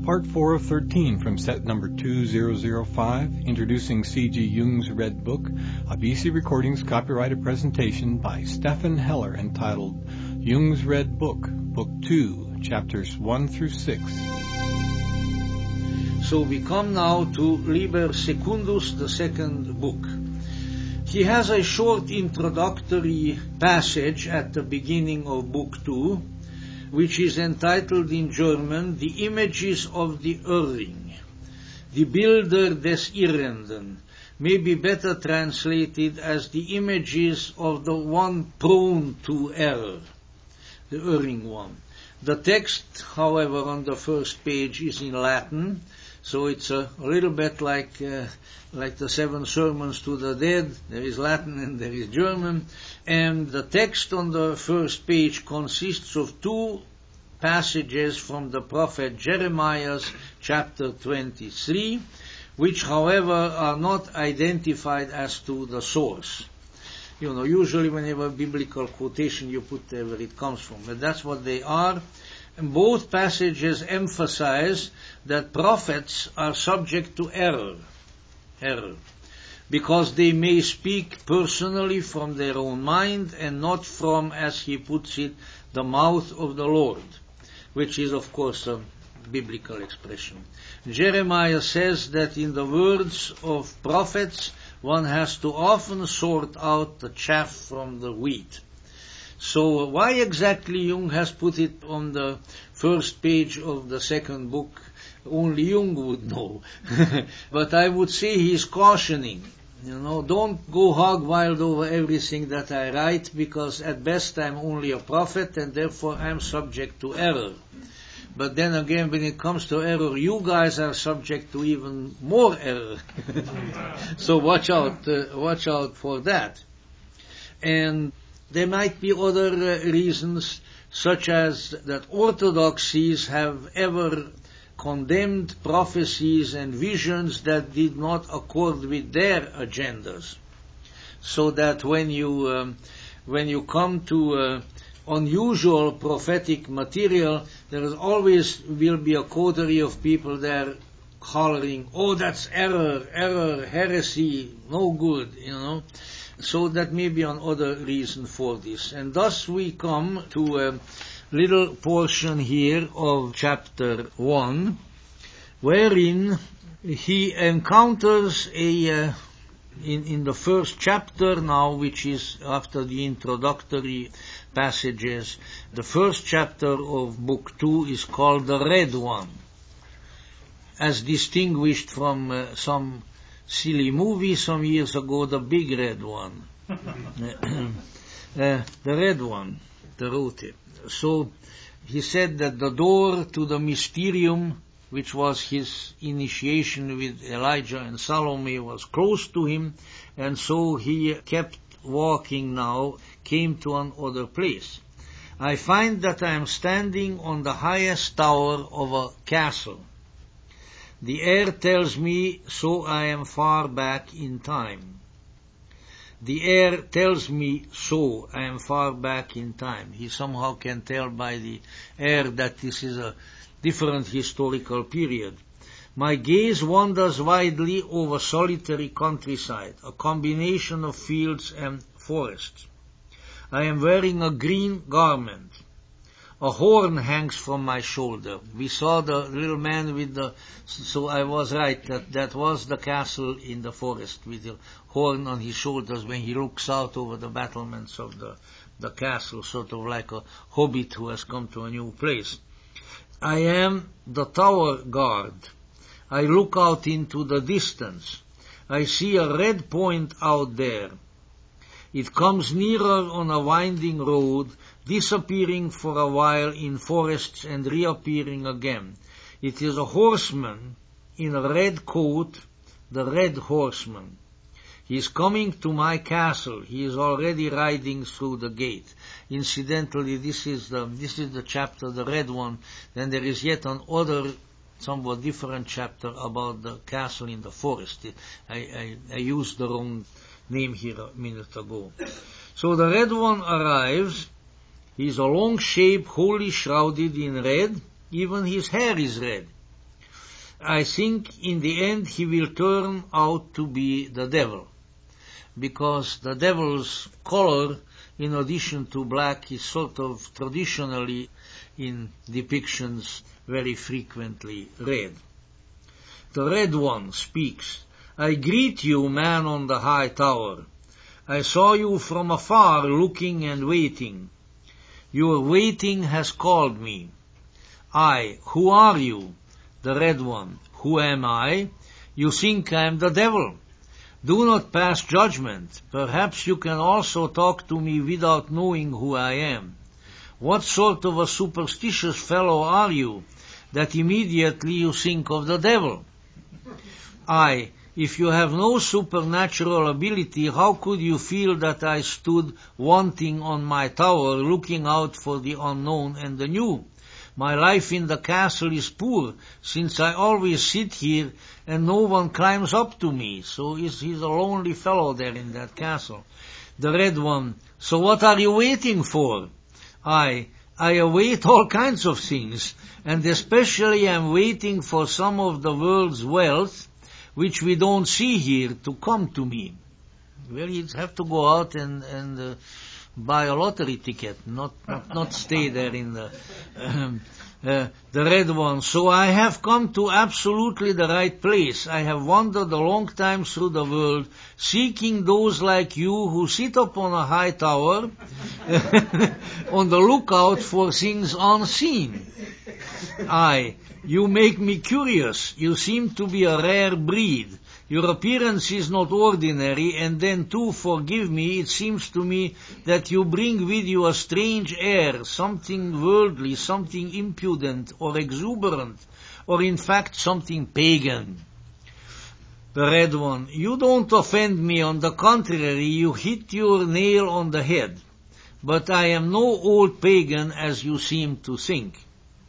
Part 4 of 13 from set number 2005, introducing C.G. Jung's Red Book, a BC Recordings copyrighted presentation by Stefan Heller entitled Jung's Red Book, Book 2, Chapters 1 through 6. So we come now to Liber Secundus, the second book. He has a short introductory passage at the beginning of Book 2, which is entitled in German, The Images of the Irring. Die Bilder des Irrenden may be better translated as the images of the one prone to error, the erring one. The text, however, on the first page is in Latin, so it's a little bit like the 7 Sermons to the Dead. There is Latin and there is German. And the text on the first page consists of 2 passages from the prophet Jeremiah's chapter 23, which, however, are not identified as to the source. You know, usually when you have a biblical quotation, you put there where it comes from. But that's what they are. And both passages emphasize that prophets are subject to error, because they may speak personally from their own mind and not from, as he puts it, the mouth of the Lord, which is, of course, a biblical expression. Jeremiah says that in the words of prophets, one has to often sort out the chaff from the wheat. So why exactly Jung has put it on the first page of the second book, only Jung would know. But I would say he's cautioning, don't go hog wild over everything that I write, because at best I'm only a prophet and therefore I'm subject to error. But then again, when it comes to error, you guys are subject to even more error. So watch out for that. And there might be other reasons, such as that orthodoxies have ever condemned prophecies and visions that did not accord with their agendas. So that when you come to unusual prophetic material, there is always will be a coterie of people there hollering, "Oh, that's error, heresy, no good," So that may be another reason for this. And thus we come to a little portion here of chapter 1, wherein he encounters in the first chapter now, which is after the introductory passages, the first chapter of Book 2 is called the Red One, as distinguished from some silly movie some years ago, The Big Red One. The Red One, the Rote. So he said that the door to the mysterium, which was his initiation with Elijah and Salome, was close to him, and so he kept walking now, came to another place. I find that I am standing on the highest tower of a castle. The air tells me so I am far back in time. The air tells me so I am far back in time. He somehow can tell by the air that this is a different historical period. My gaze wanders widely over solitary countryside, a combination of fields and forests. I am wearing a green garment. A horn hangs from my shoulder. We saw the little man so I was right, that was the castle in the forest with the horn on his shoulders when he looks out over the battlements of the castle, sort of like a hobbit who has come to a new place. I am the tower guard. I look out into the distance. I see a red point out there. It comes nearer on a winding road, disappearing for a while in forests and reappearing again. It is a horseman in a red coat, the Red Horseman. He is coming to my castle. He is already riding through the gate. Incidentally, this is the chapter, the red one. Then there is yet another, somewhat different chapter about the castle in the forest. I used the wrong name here a minute ago. So the red one arrives. He is a long shape, wholly shrouded in red. Even his hair is red. I think in the end he will turn out to be the devil, because the devil's color, in addition to black, is sort of traditionally in depictions very frequently red. The Red One speaks. I greet you, man on the high tower. I saw you from afar, looking and waiting. Your waiting has called me. I, who are you? The Red One. Who am I? You think I am the devil. Do not pass judgment. Perhaps you can also talk to me without knowing who I am. What sort of a superstitious fellow are you, that immediately you think of the devil? I, if you have no supernatural ability, how could you feel that I stood wanting on my tower, looking out for the unknown and the new? My life in the castle is poor, since I always sit here and no one climbs up to me. So he's a lonely fellow there in that castle. The Red One, so what are you waiting for? I await all kinds of things, and especially I'm waiting for some of the world's wealth, which we don't see here, to come to me. Well, you'd have to go out and buy a lottery ticket, not stay there in the Red One. So I have come to absolutely the right place. I have wandered a long time through the world, seeking those like you who sit up on a high tower, on the lookout for things unseen. You make me curious. You seem to be a rare breed. Your appearance is not ordinary, and then too, forgive me, it seems to me that you bring with you a strange air, something worldly, something impudent or exuberant, or in fact something pagan. The Red One, you don't offend me, on the contrary, you hit your nail on the head. But I am no old pagan as you seem to think.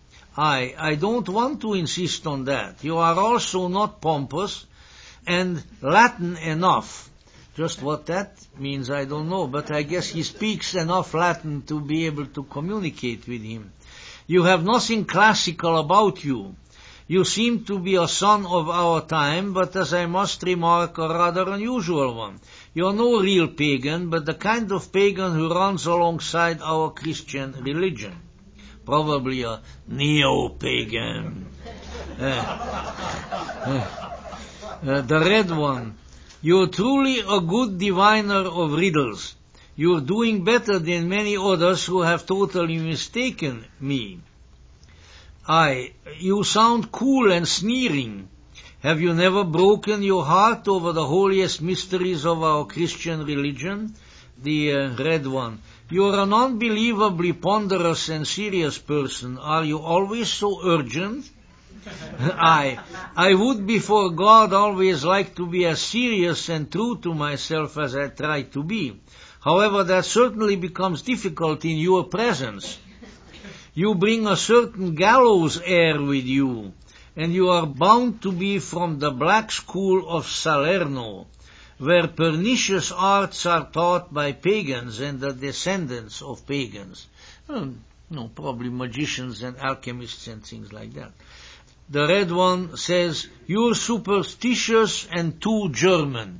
I don't want to insist on that. You are also not pompous, and Latin enough. Just what that means I don't know, but I guess he speaks enough Latin to be able to communicate with him. You have nothing classical about you. You seem to be a son of our time, but as I must remark, a rather unusual one. You are no real pagan, but the kind of pagan who runs alongside our Christian religion. Probably a neo-pagan. The Red One, you're truly a good diviner of riddles. You're doing better than many others who have totally mistaken me. You sound cool and sneering. Have you never broken your heart over the holiest mysteries of our Christian religion? The Red One, you're an unbelievably ponderous and serious person. Are you always so urgent? I would before God always like to be as serious and true to myself as I try to be. However, that certainly becomes difficult in your presence. You bring a certain gallows air with you, and you are bound to be from the black school of Salerno, where pernicious arts are taught by pagans and the descendants of pagans. Probably magicians and alchemists and things like that. The Red One says, you're superstitious and too German.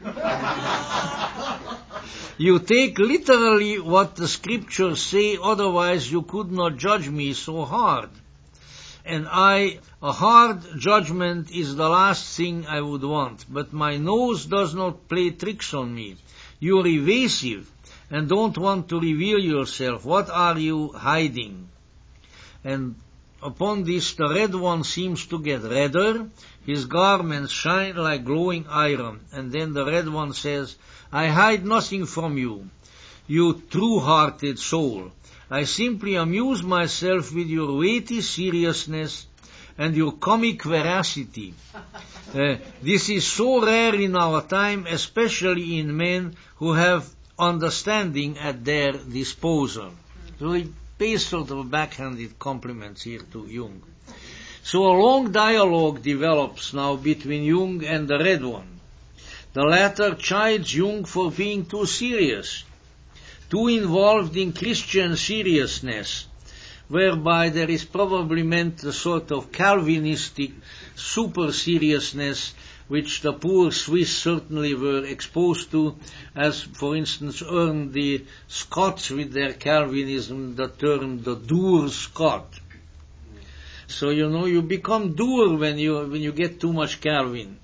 You take literally what the scriptures say, otherwise you could not judge me so hard. And a hard judgment is the last thing I would want, but my nose does not play tricks on me. You're evasive and don't want to reveal yourself. What are you hiding? And upon this, the Red One seems to get redder. His garments shine like glowing iron. And then the Red One says, I hide nothing from you, you true-hearted soul. I simply amuse myself with your weighty seriousness and your comic veracity. This is so rare in our time, especially in men who have understanding at their disposal. So he pays sort of backhanded compliments here to Jung. So a long dialogue develops now between Jung and the Red One. The latter chides Jung for being too serious, too involved in Christian seriousness, whereby there is probably meant a sort of Calvinistic super-seriousness which the poor Swiss certainly were exposed to, as, for instance, earned the Scots with their Calvinism the term the dour Scot. So, you become dour when you get too much Calvin.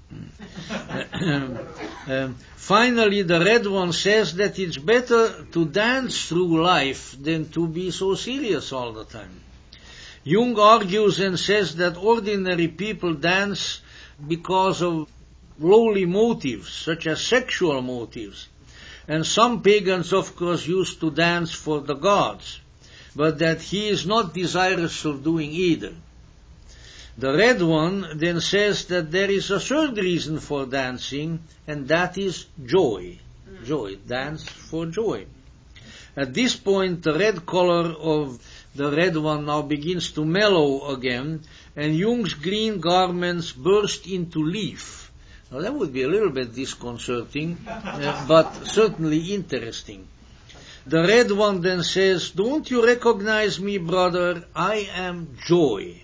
Finally, the Red One says that it's better to dance through life than to be so serious all the time. Jung argues and says that ordinary people dance because of lowly motives, such as sexual motives. And some pagans, of course, used to dance for the gods, but that he is not desirous of doing either. The Red One then says that there is a third reason for dancing, and that is joy. Joy, dance for joy. At this point, the red color of the Red One now begins to mellow again, and Jung's green garments burst into leaf. Now that would be a little bit disconcerting, but certainly interesting. The Red One then says, "Don't you recognize me, brother? I am joy."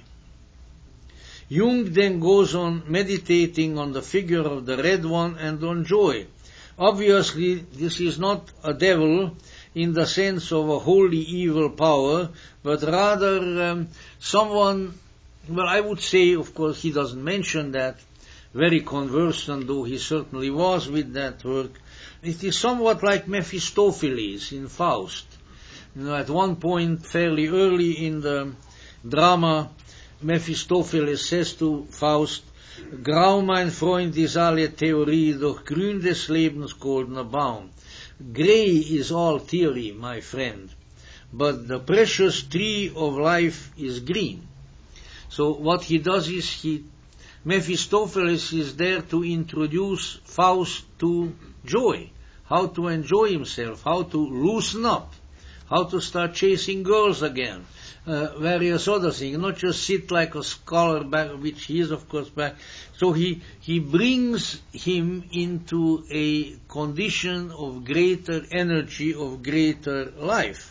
Jung then goes on meditating on the figure of the Red One and on joy. Obviously, this is not a devil in the sense of a wholly evil power, but rather someone, well, I would say, of course, he doesn't mention that, very conversant though he certainly was with that work. It is somewhat like Mephistopheles in Faust. At one point, fairly early in the drama, Mephistopheles says to Faust, "Grau, mein Freund, ist alle Theorie, doch grün des Lebens goldener Baum." Grey is all theory, my friend, but the precious tree of life is green. So what he does is Mephistopheles is there to introduce Faust to joy, how to enjoy himself, how to loosen up, how to start chasing girls again, various other things, not just sit like a scholar back, which he is of course back. So he brings him into a condition of greater energy, of greater life.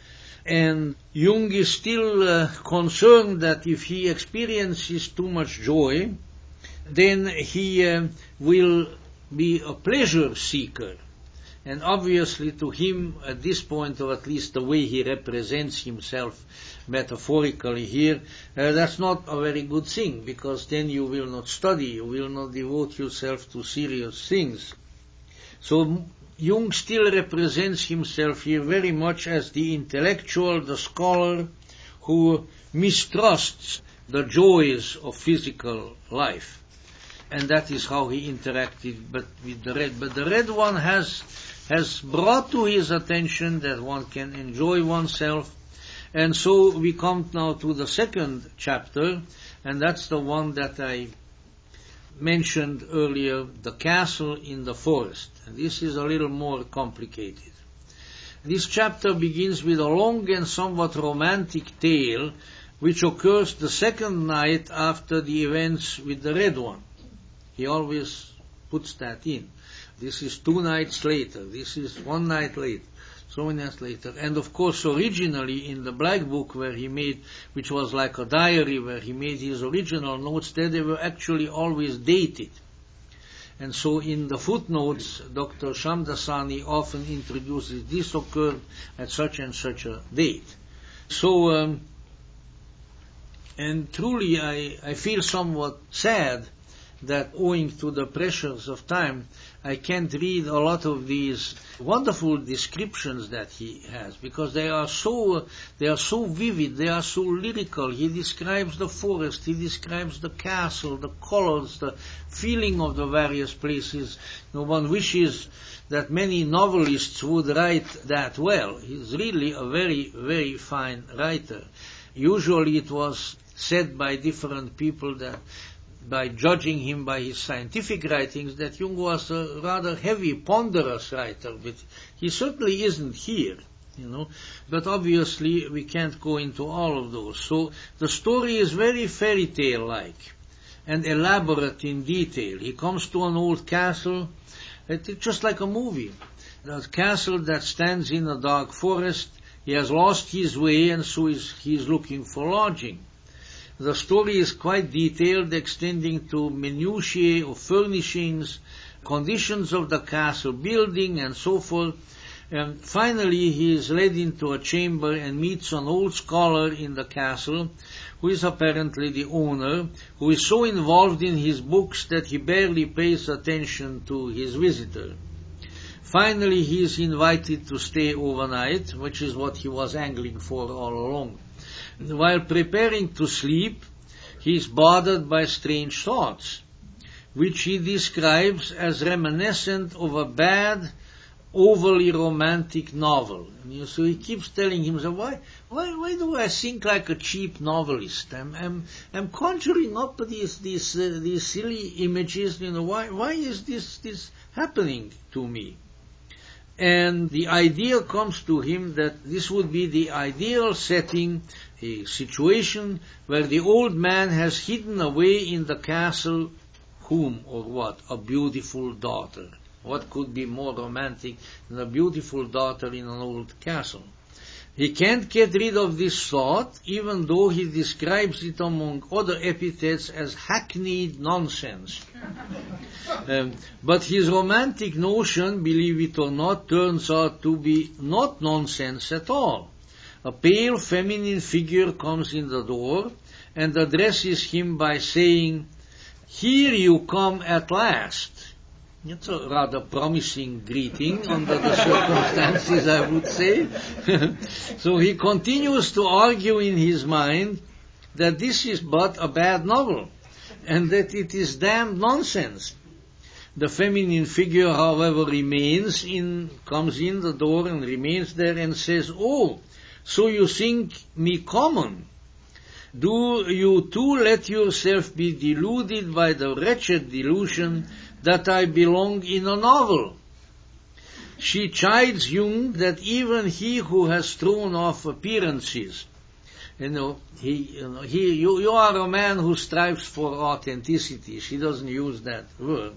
And Jung is still concerned that if he experiences too much joy, then he will be a pleasure seeker. And obviously to him, at this point, or at least the way he represents himself metaphorically here, that's not a very good thing, because then you will not study, you will not devote yourself to serious things. So Jung still represents himself here very much as the intellectual, the scholar, who mistrusts the joys of physical life. And that is how he interacted with the Red. But the Red One has brought to his attention that one can enjoy oneself. And so we come now to the second chapter, and that's the one that I mentioned earlier, the castle in the forest. And this is a little more complicated. This chapter begins with a long and somewhat romantic tale, which occurs the second night after the events with the Red One. He always puts that in. This is 2 nights later. This is 1 night later. So many nights later. And of course, originally in the Black Book where he made, which was like a diary where he made his original notes, there they were actually always dated. And so in the footnotes, Dr. Shamdasani often introduces this occurred at such and such a date. So, and truly I feel somewhat sad that owing to the pressures of time, I can't read a lot of these wonderful descriptions that he has, because they are so vivid, they are so lyrical. He describes the forest, he describes the castle, the colors, the feeling of the various places. One wishes that many novelists would write that well. He's really a very, very fine writer. Usually it was said by different people that by judging him by his scientific writings, that Jung was a rather heavy, ponderous writer, but he certainly isn't here, But obviously we can't go into all of those. So the story is very fairy tale-like and elaborate in detail. He comes to an old castle, it's just like a movie. The castle that stands in a dark forest, He has lost his way, and so he is looking for lodging. The story is quite detailed, extending to minutiae of furnishings, conditions of the castle building, and so forth. And finally he is led into a chamber and meets an old scholar in the castle, who is apparently the owner, who is so involved in his books that he barely pays attention to his visitor. Finally he is invited to stay overnight, which is what he was angling for all along. While preparing to sleep, he is bothered by strange thoughts, which he describes as reminiscent of a bad, overly romantic novel. So he keeps telling himself, why do I think like a cheap novelist? I'm conjuring up these silly images. Why is this happening to me? And the idea comes to him that this would be the ideal setting, a situation where the old man has hidden away in the castle whom or what? A beautiful daughter. What could be more romantic than a beautiful daughter in an old castle? He can't get rid of this thought, even though he describes it among other epithets as hackneyed nonsense. But his romantic notion, believe it or not, turns out to be not nonsense at all. A pale feminine figure comes in the door and addresses him by saying, "Here you come at last." It's a rather promising greeting under the circumstances, I would say. So he continues to argue in his mind that this is but a bad novel, and that it is damned nonsense. The feminine figure, however, comes in the door and remains there and says, "Oh, so you think me common? Do you too let yourself be deluded by the wretched delusion that I belong in a novel?" She chides Jung that even he who has thrown off appearances, you are a man who strives for authenticity. She doesn't use that word,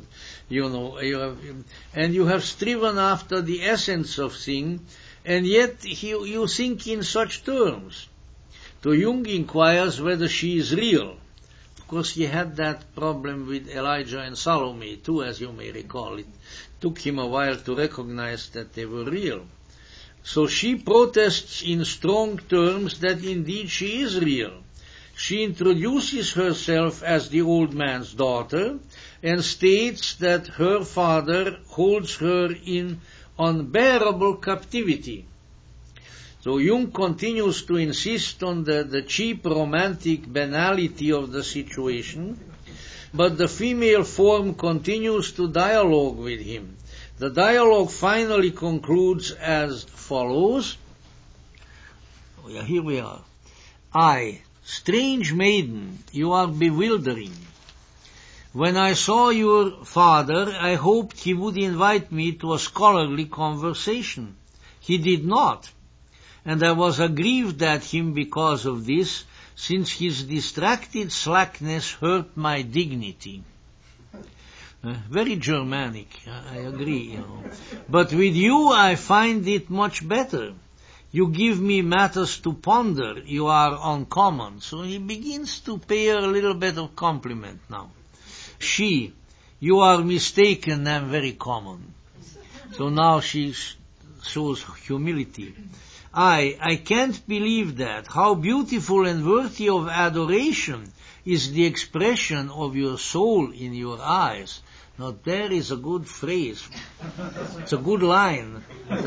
and you have striven after the essence of things, and yet you think in such terms. So Jung inquires whether she is real. Of course, he had that problem with Elijah and Salome too, as you may recall. It took him a while to recognize that they were real. So she protests in strong terms that indeed she is real. She introduces herself as the old man's daughter and states that her father holds her in unbearable captivity. So Jung continues to insist on the cheap romantic banality of the situation, but the female form continues to dialogue with him. The dialogue finally concludes as follows. Here we are. "I, strange maiden, you are bewildering. When I saw your father, I hoped he would invite me to a scholarly conversation. He did not, and I was aggrieved at him because of this, since his distracted slackness hurt my dignity." Very Germanic, I agree. "But with you I find it much better. You give me matters to ponder. You are uncommon." So he begins to pay her a little bit of compliment now. "She, you are mistaken, I'm very common." So now she shows humility. I can't believe that. How beautiful and worthy of adoration is the expression of your soul in your eyes." Now there is a good phrase. It's a good line.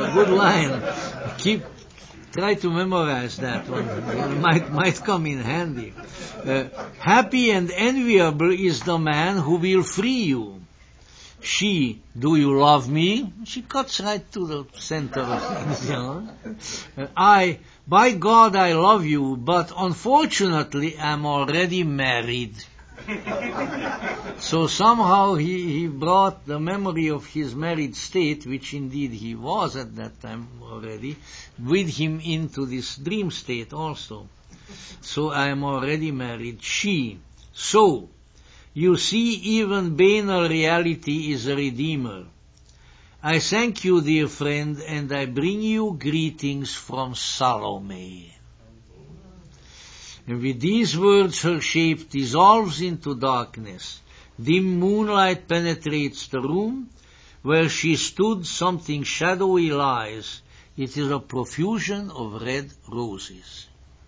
Try to memorize that one. It might come in handy. "Happy and enviable is the man who will free you." She, "Do you love me?" She cuts right to the center of things. "I, by God, I love you, but unfortunately I'm already married." So somehow he brought the memory of his married state, which indeed he was at that time already, with him into this dream state also. "So I am already married." She, "So, you see, even banal reality is a redeemer. I thank you, dear friend, and I bring you greetings from Salome. And with these words her shape dissolves into darkness. Dim moonlight penetrates the room. Where she stood, something shadowy lies. It is a profusion of red roses.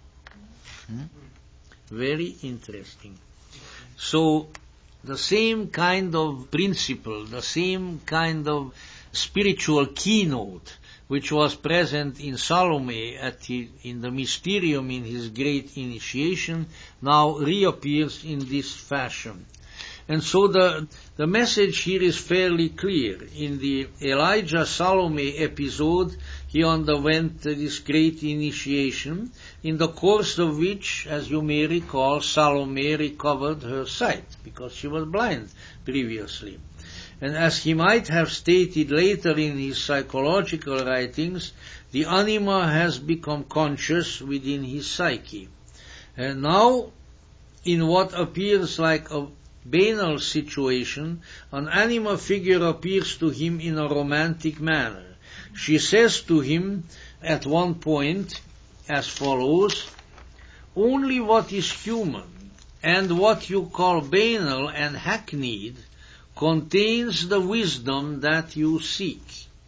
Very interesting. So, the same kind of principle, the same kind of spiritual keynote which was present in Salome in the Mysterium in his great initiation, now reappears in this fashion. And so the message here is fairly clear. In the Elijah-Salome episode, he underwent this great initiation, in the course of which, as you may recall, Salome recovered her sight, because she was blind previously. And as he might have stated later in his psychological writings, the anima has become conscious within his psyche. And now, in what appears like a banal situation, an anima figure appears to him in a romantic manner. She says to him at one point as follows, "Only what is human and what you call banal and hackneyed contains the wisdom that you seek."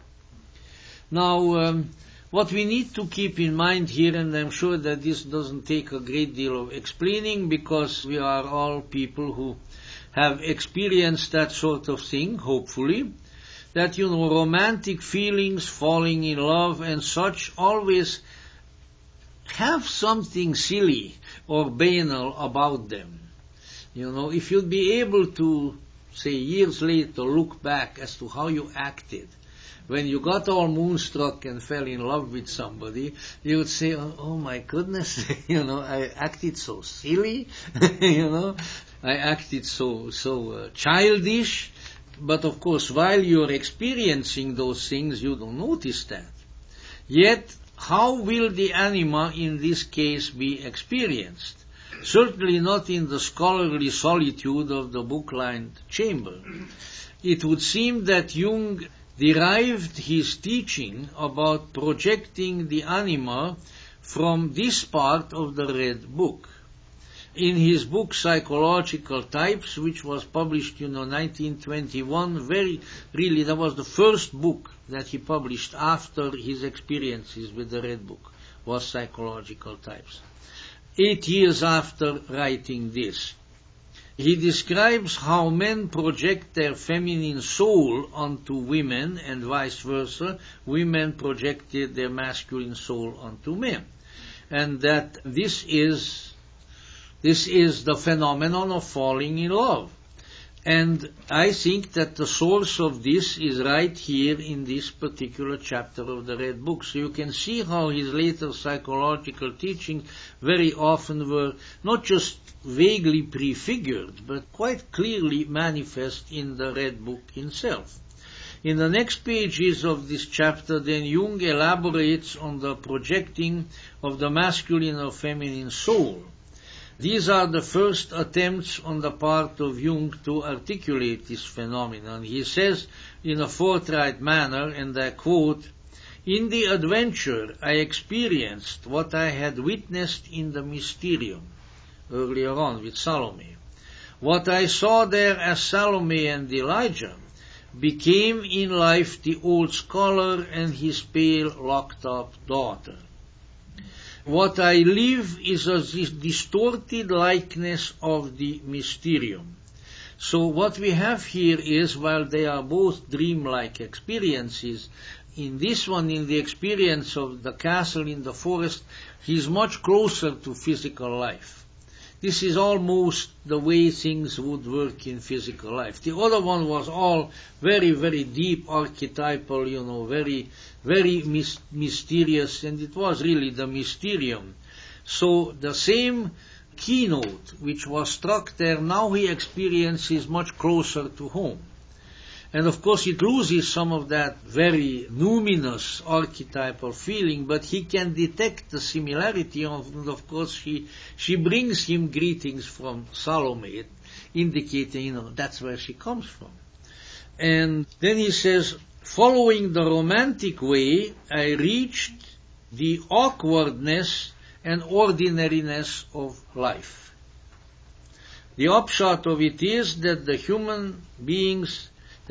Now, what we need to keep in mind here, and I'm sure that this doesn't take a great deal of explaining, because we are all people who have experienced that sort of thing, hopefully, that, romantic feelings, falling in love and such, always have something silly or banal about them. If you'd be able to, say, years later, look back as to how you acted when you got all moonstruck and fell in love with somebody, you would say, oh my goodness, I acted so silly, I acted so childish. But of course, while you're experiencing those things, you don't notice that. Yet, how will the anima in this case be experienced? Certainly not in the scholarly solitude of the book-lined chamber. It would seem that Jung derived his teaching about projecting the anima from this part of the Red Book. In his book Psychological Types, which was published, 1921, that was the first book that he published after his experiences with the Red Book, was Psychological Types. 8 years after writing this, he describes how men project their feminine soul onto women and vice versa. Women projected their masculine soul onto men. And that this is the phenomenon of falling in love. And I think that the source of this is right here in this particular chapter of the Red Book. So you can see how his later psychological teachings very often were not just vaguely prefigured, but quite clearly manifest in the Red Book itself. In the next pages of this chapter, then, Jung elaborates on the projecting of the masculine or feminine soul. These are the first attempts on the part of Jung to articulate this phenomenon. He says in a forthright manner, and I quote, "In the adventure I experienced what I had witnessed in the Mysterium," earlier on with Salome. "What I saw there as Salome and Elijah became in life the old scholar and his pale locked-up daughter. What I live is a distorted likeness of the Mysterium." So what we have here is, while they are both dreamlike experiences, in this one, in the experience of the castle in the forest, he is much closer to physical life. This is almost the way things would work in physical life. The other one was all very, very deep, archetypal, very, very mysterious, and it was really the Mysterium. So the same keynote which was struck there, now he experiences much closer to home. And of course it loses some of that very numinous archetypal feeling, but he can detect the similarity, and of course she brings him greetings from Salome, indicating, that's where she comes from. And then he says, following the romantic way, I reached the awkwardness and ordinariness of life. The upshot of it is that human beings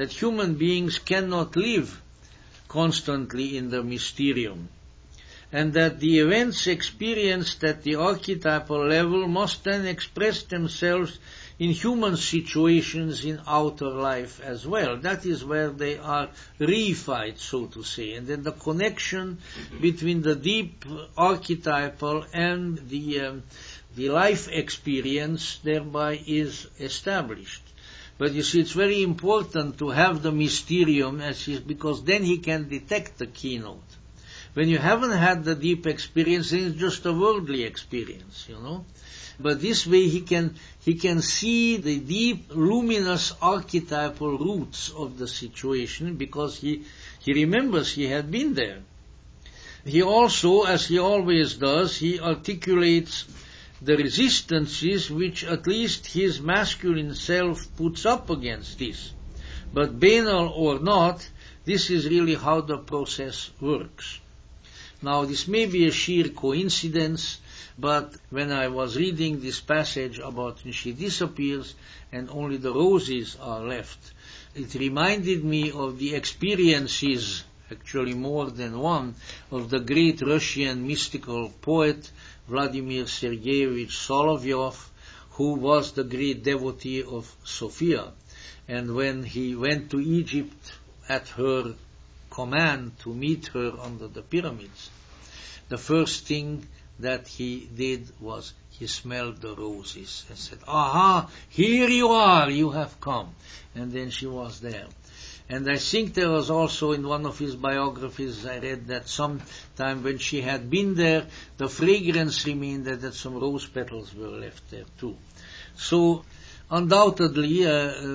cannot live constantly in the mysterium, and that the events experienced at the archetypal level must then express themselves in human situations in outer life as well. That is where they are reified, so to say, and then the connection between the deep archetypal and the life experience thereby is established. But you see, it's very important to have the mysterium, because then he can detect the keynote. When you haven't had the deep experience, it's just a worldly experience, But this way he can see the deep, luminous archetypal roots of the situation, because he remembers he had been there. He also, as he always does, he articulates the resistances which at least his masculine self puts up against this. But banal or not, this is really how the process works. Now, this may be a sheer coincidence, but when I was reading this passage about when she disappears and only the roses are left, it reminded me of the experiences, actually more than one, of the great Russian mystical poet Vladimir Sergeyevich Solovyov, who was the great devotee of Sophia. And when he went to Egypt at her command to meet her under the pyramids, the first thing that he did was he smelled the roses and said, "Aha, here you are, you have come." And then she was there. And I think there was also in one of his biographies, I read that sometime when she had been there, the fragrance remained, that some rose petals were left there too. So undoubtedly,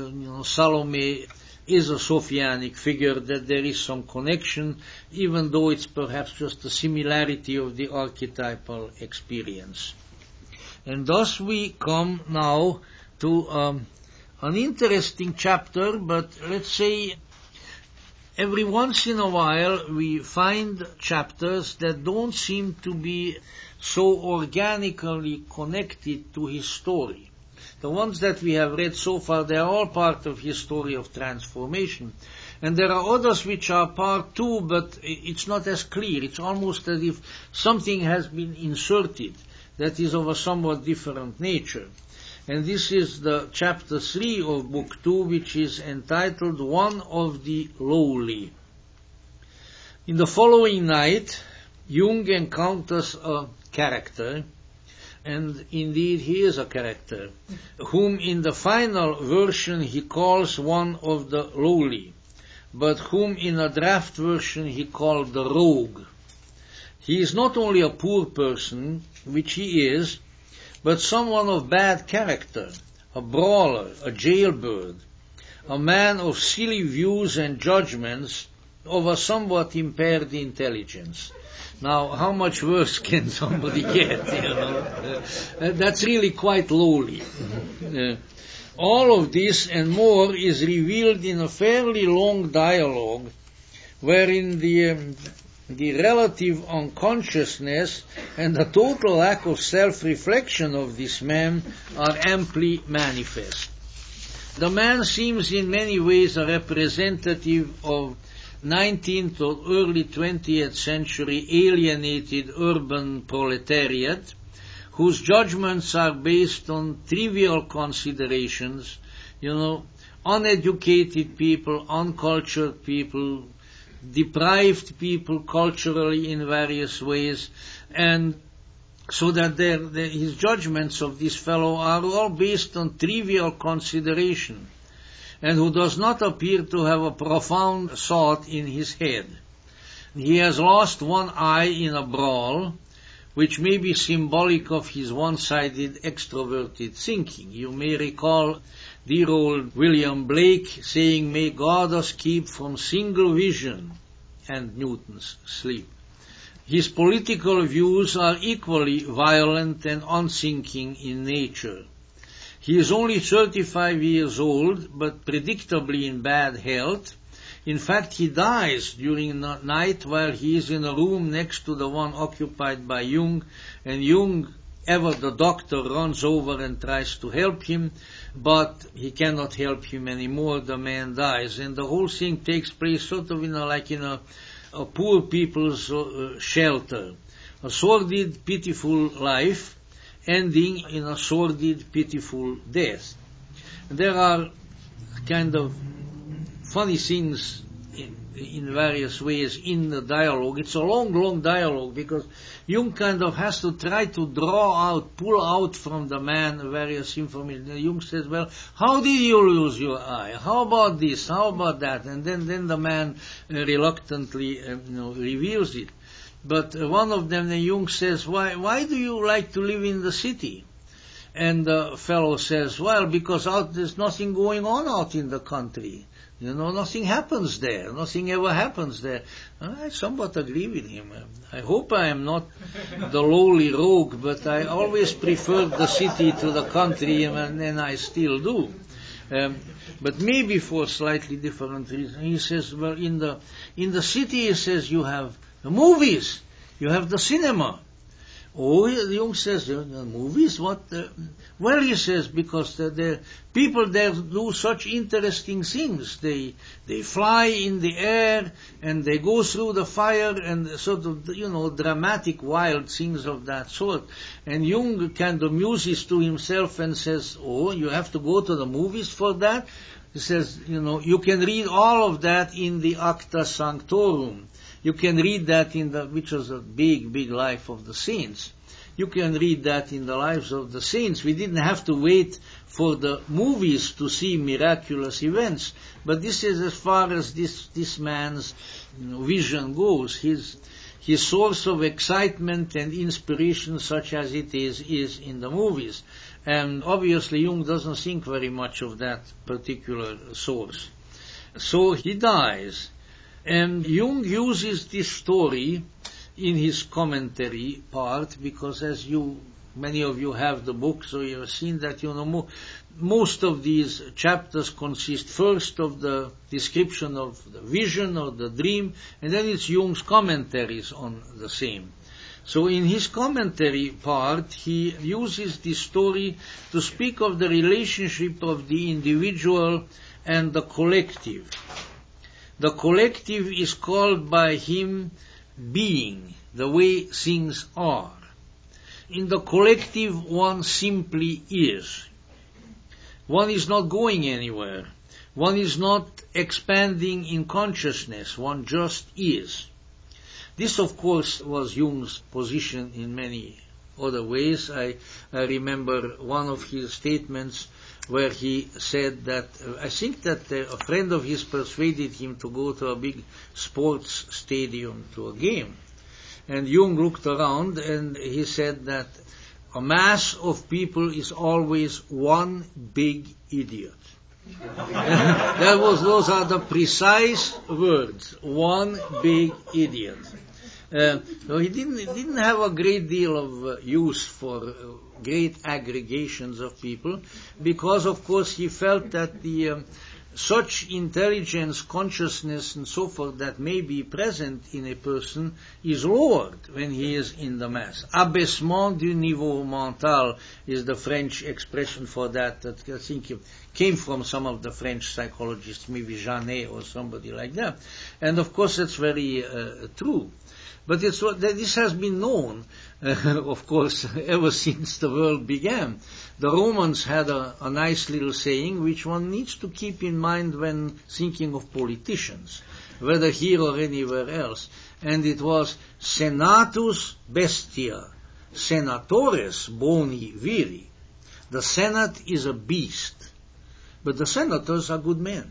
Salome is a Sophianic figure, that there is some connection, even though it's perhaps just a similarity of the archetypal experience. And thus we come now to an interesting chapter, but let's say every once in a while we find chapters that don't seem to be so organically connected to his story. The ones that we have read so far, they are all part of his story of transformation. And there are others which are part too, but it's not as clear. It's almost as if something has been inserted that is of a somewhat different nature. And this is the chapter 3 of book 2, which is entitled One of the Lowly. In the following night, Jung encounters a character, and indeed he is a character, whom in the final version he calls one of the lowly, but whom in a draft version he called the rogue. He is not only a poor person, which he is, but someone of bad character, a brawler, a jailbird, a man of silly views and judgments, of a somewhat impaired intelligence. Now, how much worse can somebody get, That's really quite lowly. All of this and more is revealed in a fairly long dialogue, wherein the relative unconsciousness and the total lack of self-reflection of this man are amply manifest. The man seems in many ways a representative of 19th or early 20th century alienated urban proletariat, whose judgments are based on trivial considerations, uneducated people, uncultured people, deprived people culturally in various ways, and so that his judgments of this fellow are all based on trivial consideration, and who does not appear to have a profound thought in his head. He has lost one eye in a brawl, which may be symbolic of his one-sided extroverted thinking. You may recall dear old William Blake saying, "May God us keep from single vision and Newton's sleep." His political views are equally violent and unthinking in nature. He is only 35 years old, but predictably in bad health. In fact, he dies during the night while he is in a room next to the one occupied by Jung, and Jung, ever the doctor, runs over and tries to help him, but he cannot help him anymore. The man dies, and the whole thing takes place sort of in a poor people's shelter. A sordid, pitiful life, ending in a sordid, pitiful death. There are kind of funny things in various ways in the dialogue. It's a long, long dialogue because Jung kind of has to try to pull out from the man various information. Jung says, well, how did you lose your eye? How about this? How about that? And then the man reluctantly reveals it. But one of them, Jung says, why do you like to live in the city? And the fellow says, well, because there's nothing going on out in the country. Nothing happens there. Nothing ever happens there. I somewhat agree with him. I hope I am not the lowly rogue, but I always preferred the city to the country, and I still do. But maybe for slightly different reasons. He says, well, in the city, he says, you have the movies, you have the cinema. Oh, Jung says, movies? What? Well, he says, because the people there do such interesting things. They fly in the air, and they go through the fire, and sort of, dramatic, wild things of that sort. And Jung kind of muses to himself and says, oh, you have to go to the movies for that? He says, you can read all of that in the Acta Sanctorum. You can read that which was a big, big life of the saints. You can read that in the lives of the saints. We didn't have to wait for the movies to see miraculous events. But this is as far as this man's vision goes. His source of excitement and inspiration, such as it is in the movies. And obviously Jung doesn't think very much of that particular source. So he dies. And Jung uses this story in his commentary part because, as many of you have the book, so you have seen that most of these chapters consist first of the description of the vision or the dream, and then it's Jung's commentaries on the same. So in his commentary part, he uses this story to speak of the relationship of the individual and the collective. The collective is called by him being, the way things are. In the collective, one simply is. One is not going anywhere. One is not expanding in consciousness. One just is. This, of course, was Jung's position in many other ways. I remember one of his statements where he said that, I think that a friend of his persuaded him to go to a big sports stadium to a game. And Jung looked around and he said that a mass of people is always one big idiot. Those are the precise words, one big idiot. So he didn't have a great deal of use for great aggregations of people, because of course he felt that the such intelligence, consciousness and so forth that may be present in a person is lowered when he is in the mass. Abaissement du niveau mental is the French expression for that I think came from some of the French psychologists, maybe Janet or somebody like that. And of course it's very true. But this has been known, of course, ever since the world began. The Romans had a nice little saying which one needs to keep in mind when thinking of politicians, whether here or anywhere else. And it was senatus bestia, senatores boni viri. The Senate is a beast, but the senators are good men.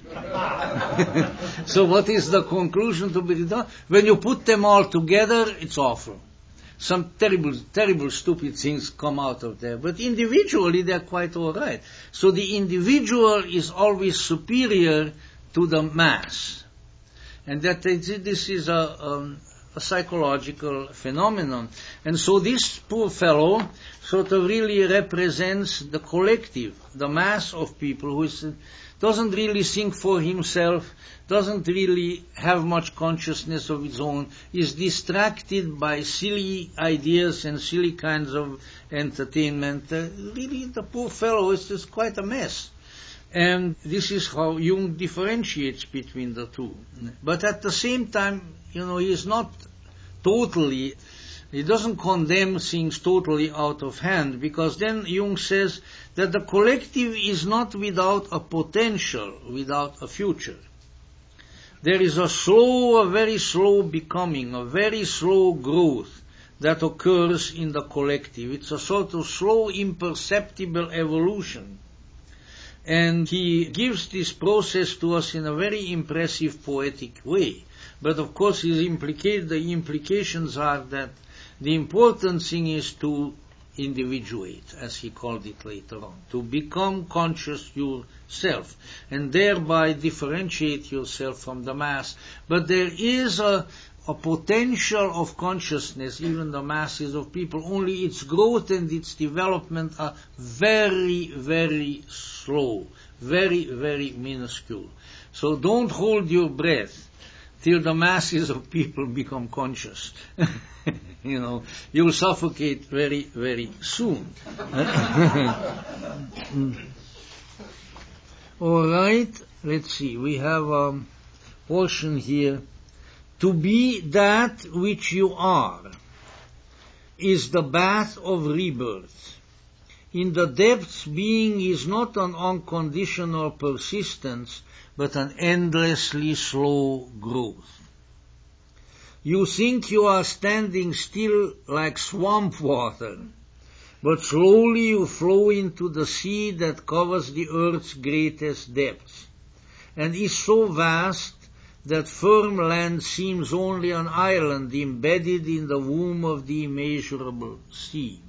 So what is the conclusion to be done? When you put them all together, it's awful. Some terrible, terrible, stupid things come out of there. But individually, they're quite all right. So the individual is always superior to the mass. And that this is a a psychological phenomenon. And so this poor fellow sort of really represents the collective, the mass of people who doesn't really think for himself, doesn't really have much consciousness of his own, is distracted by silly ideas and silly kinds of entertainment. Really, the poor fellow is just quite a mess. And this is how Jung differentiates between the two. But at the same time, he is not totally, he doesn't condemn things totally out of hand, because then Jung says that the collective is not without a potential, without a future. There is a very slow becoming, a very slow growth that occurs in the collective. It's a sort of slow, imperceptible evolution. And he gives this process to us in a very impressive, poetic way. But of course, the implications are that the important thing is to individuate, as he called it later on, to become conscious yourself, and thereby differentiate yourself from the mass. But there is a potential of consciousness, even the masses of people, only its growth and its development are very, very slow, very, very minuscule. So don't hold your breath till the masses of people become conscious. You'll suffocate very, very soon. All right, let's see. We have a portion here. To be that which you are is the bath of rebirth. In the depths, being is not an unconditional persistence, but an endlessly slow growth. You think you are standing still like swamp water, but slowly you flow into the sea that covers the earth's greatest depths, and is so vast that firm land seems only an island embedded in the womb of the immeasurable sea.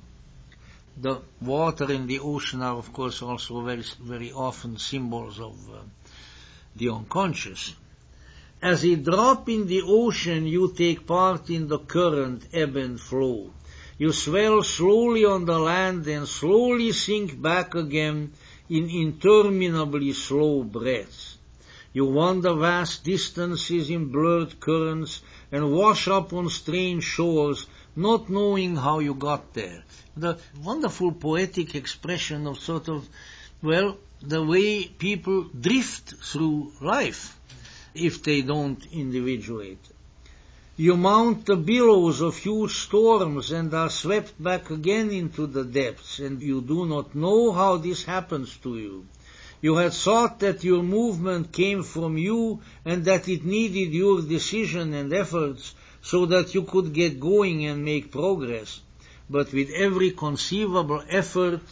The water in the ocean are, of course, also very, very often symbols of the unconscious. As a drop in the ocean, you take part in the current, ebb and flow. You swell slowly on the land and slowly sink back again in interminably slow breaths. You wander vast distances in blurred currents and wash up on strange shores, not knowing how you got there. The wonderful poetic expression of sort of, the way people drift through life if they don't individuate. You mount the billows of huge storms and are swept back again into the depths, and you do not know how this happens to you. You had thought that your movement came from you and that it needed your decision and efforts so that you could get going and make progress. But with every conceivable effort,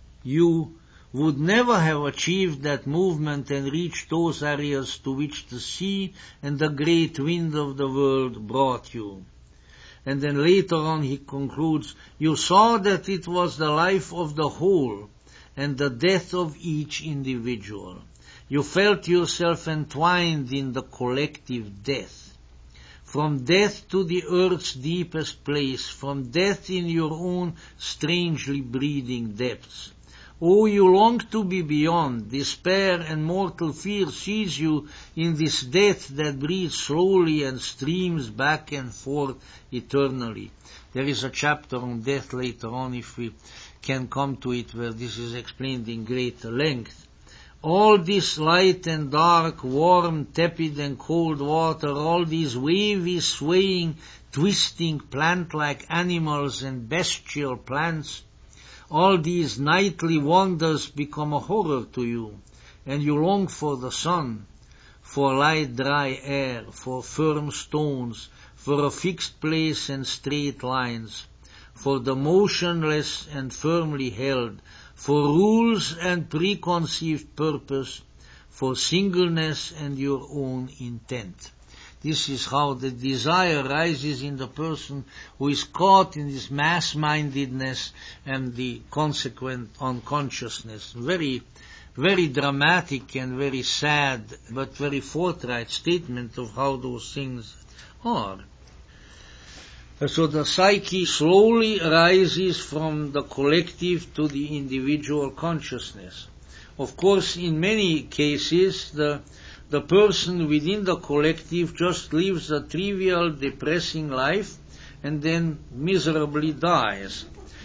you would never have achieved that movement and reached those areas to which the sea and the great wind of the world brought you. And then later on he concludes, you saw that it was the life of the whole and the death of each individual. You felt yourself entwined in the collective death. From death to the earth's deepest place, from death in your own strangely breathing depths. Oh, you long to be beyond. Despair and mortal fear seize you in this death that breathes slowly and streams back and forth eternally. There is a chapter on death later on, if we can come to it, where this is explained in great length. All this light and dark, warm, tepid and cold water, all these wavy, swaying, twisting, plant-like animals and bestial plants, all these nightly wonders become a horror to you, and you long for the sun, for light dry air, for firm stones, for a fixed place and straight lines, for the motionless and firmly held, for rules and preconceived purpose, for singleness and your own intent. This is how the desire rises in the person who is caught in this mass-mindedness and the consequent unconsciousness. Very, very dramatic and very sad, but very forthright statement of how those things are. So the psyche slowly rises from the collective to the individual consciousness. Of course, in many cases, the person within the collective just lives a trivial, depressing life and then miserably dies.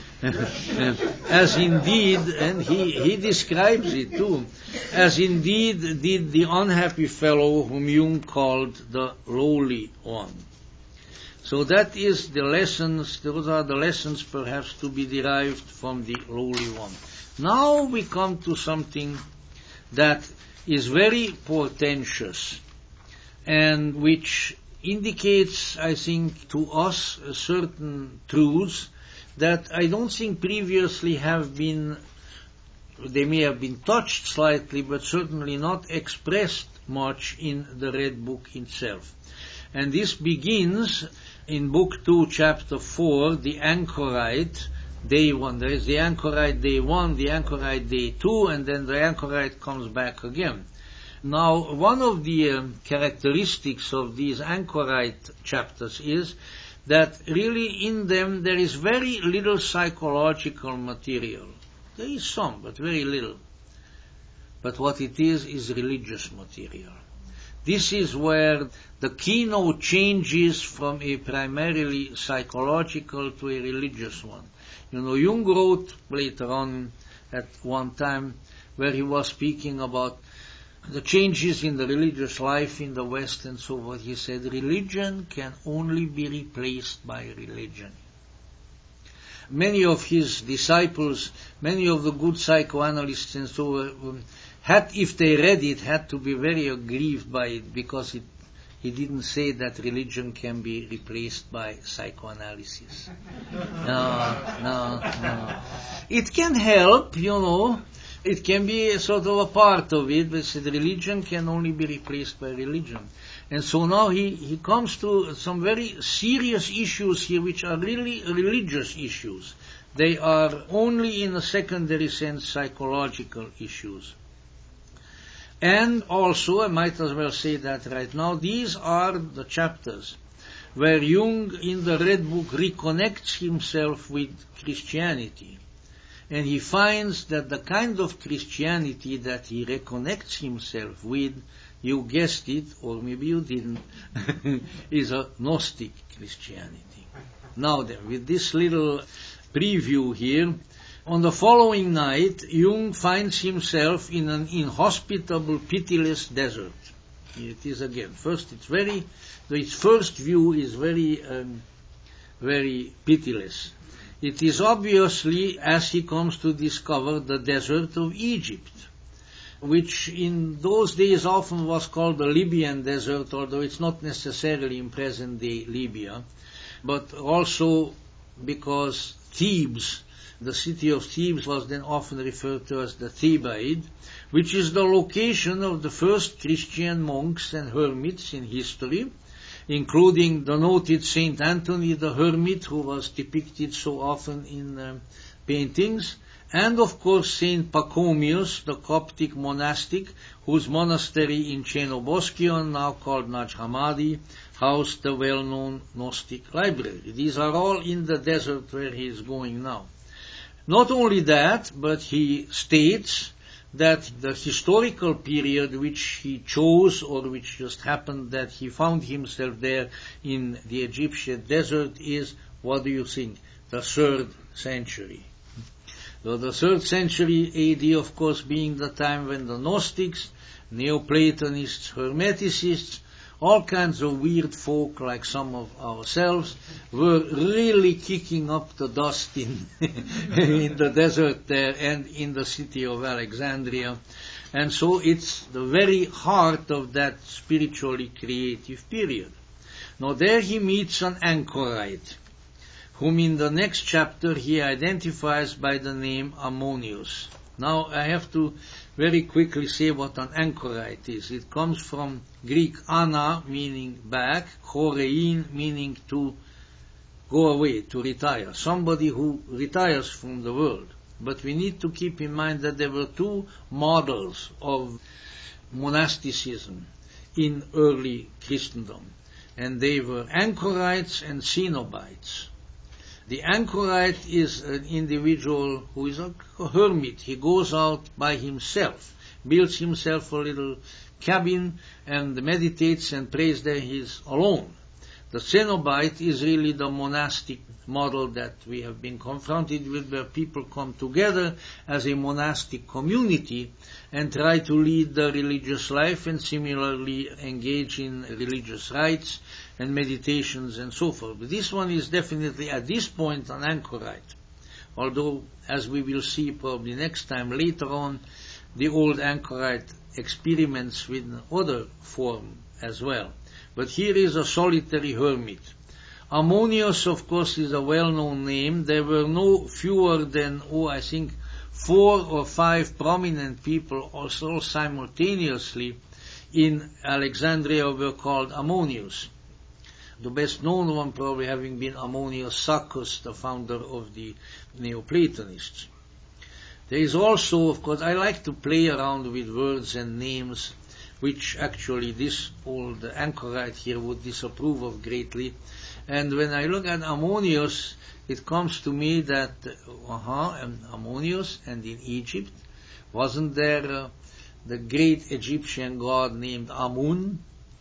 As indeed, and he describes it too, as indeed did the unhappy fellow whom Jung called the lowly one. So that is the lessons, those are the lessons perhaps to be derived from the lowly one. Now we come to something that is very portentous and which indicates, I think, to us certain truths that I don't think previously have been, they may have been touched slightly, but certainly not expressed much in the Red Book itself. And this begins in Book 2, Chapter 4, the anchorite, Day 1. There is the anchorite Day 1, the anchorite Day 2, and then the anchorite comes back again. Now, one of the characteristics of these anchorite chapters is that really in them there is very little psychological material. There is some, but very little. But what it is religious material. This is where the keynote changes from a primarily psychological to a religious one. You know, Jung wrote later on at one time where he was speaking about the changes in the religious life in the West and so forth. He said, religion can only be replaced by religion. Many of his disciples, many of the good psychoanalysts and so on, if they read it, had to be very aggrieved by it, because he didn't say that religion can be replaced by psychoanalysis. No. It can help, you know. It can be a sort of a part of it, but said religion can only be replaced by religion. And so now he comes to some very serious issues here, which are really religious issues. They are only in a secondary sense psychological issues. And also, I might as well say that right now, these are the chapters where Jung in the Red Book reconnects himself with Christianity. And he finds that the kind of Christianity that he reconnects himself with, you guessed it, or maybe you didn't, is a Gnostic Christianity. Now then, with this little preview here, on the following night, Jung finds himself in an inhospitable, pitiless desert. Here it is again. First, its first view is very pitiless. It is obviously, as he comes to discover, the desert of Egypt, which in those days often was called the Libyan desert, although it's not necessarily in present-day Libya, but also because Thebes, the city of Thebes, was then often referred to as the Thebaid, which is the location of the first Christian monks and hermits in history, including the noted Saint Anthony the Hermit, who was depicted so often in paintings, and of course Saint Pachomius, the Coptic monastic, whose monastery in Chenoboskion, now called Naj Hammadi, housed the well-known Gnostic library. These are all in the desert where he is going now. Not only that, but he states that the historical period which he chose, or which just happened that he found himself there in the Egyptian desert, is, what do you think, the 3rd century. So the 3rd century AD, of course, being the time when the Gnostics, Neoplatonists, Hermeticists, all kinds of weird folk like some of ourselves were really kicking up the dust in the desert there and in the city of Alexandria. And so it's the very heart of that spiritually creative period. Now there he meets an anchorite, whom in the next chapter he identifies by the name Ammonius. Now I have to very quickly say what an anchorite is. It comes from Greek ana, meaning back, chorein, meaning to go away, to retire. Somebody who retires from the world. But we need to keep in mind that there were two models of monasticism in early Christendom. and they were anchorites and cenobites. The anchorite is an individual who is a hermit. He goes out by himself, builds himself a little cabin and meditates and prays there. He is alone. The cenobite is really the monastic model that we have been confronted with, where people come together as a monastic community and try to lead the religious life and similarly engage in religious rites and meditations and so forth. But this one is definitely at this point an anchorite, although, as we will see probably next time later on, the old anchorite experiments with other form as well. But here is a solitary hermit. Ammonius, of course, is a well-known name. There were no fewer than, I think, 4 or 5 prominent people also simultaneously in Alexandria were called Ammonius. The best known one probably having been Ammonius Saccus, the founder of the Neoplatonists. There is also, of course, I like to play around with words and names, which actually this old anchorite here would disapprove of greatly. And when I look at Ammonius, it comes to me that, Ammonius, and in Egypt, wasn't there the great Egyptian god named Amun?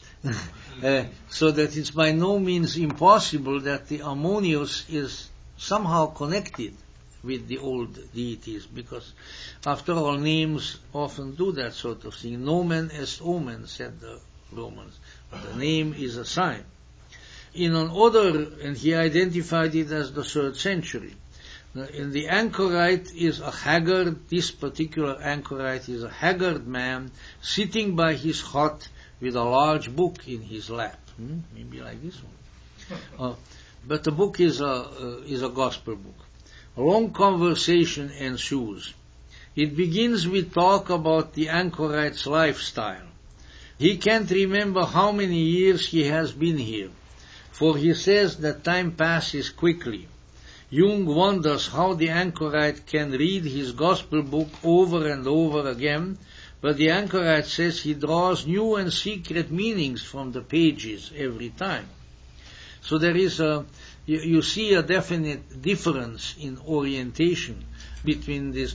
So that it's by no means impossible that the Ammonius is somehow connected with the old deities, because after all, names often do that sort of thing. Nomen est omen, said the Romans. The name is a sign. In another, and he identified it as the 3rd century. In the anchorite is a haggard, this particular anchorite is a haggard man sitting by his hut with a large book in his lap. Maybe like this one. But the book is a gospel book. A long conversation ensues. It begins with talk about the anchorite's lifestyle. He can't remember how many years he has been here, for he says that time passes quickly. Jung wonders how the anchorite can read his gospel book over and over again, but the anchorite says he draws new and secret meanings from the pages every time. So there is you see a definite difference in orientation between this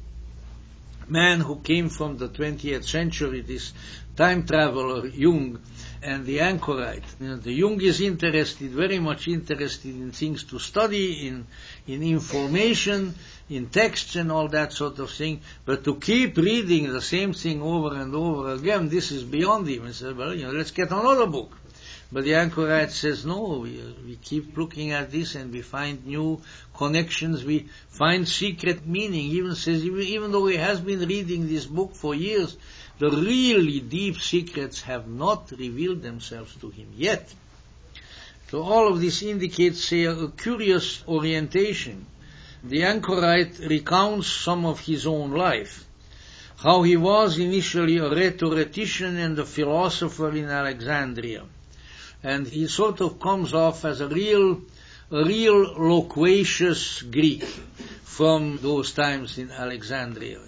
man who came from the 20th century, this time traveler Jung, and the anchorite. The Jung is very much interested in things to study, in information, in texts and all that sort of thing, but to keep reading the same thing over and over again, this is beyond him. He says, let's get another book. But the anchorite says, no, we keep looking at this and we find new connections, we find secret meaning. Even says, even though he has been reading this book for years, the really deep secrets have not revealed themselves to him yet. So all of this indicates a curious orientation. The anchorite recounts some of his own life, how he was initially a rhetorician and a philosopher in Alexandria. And he sort of comes off as a real loquacious Greek from those times in Alexandria.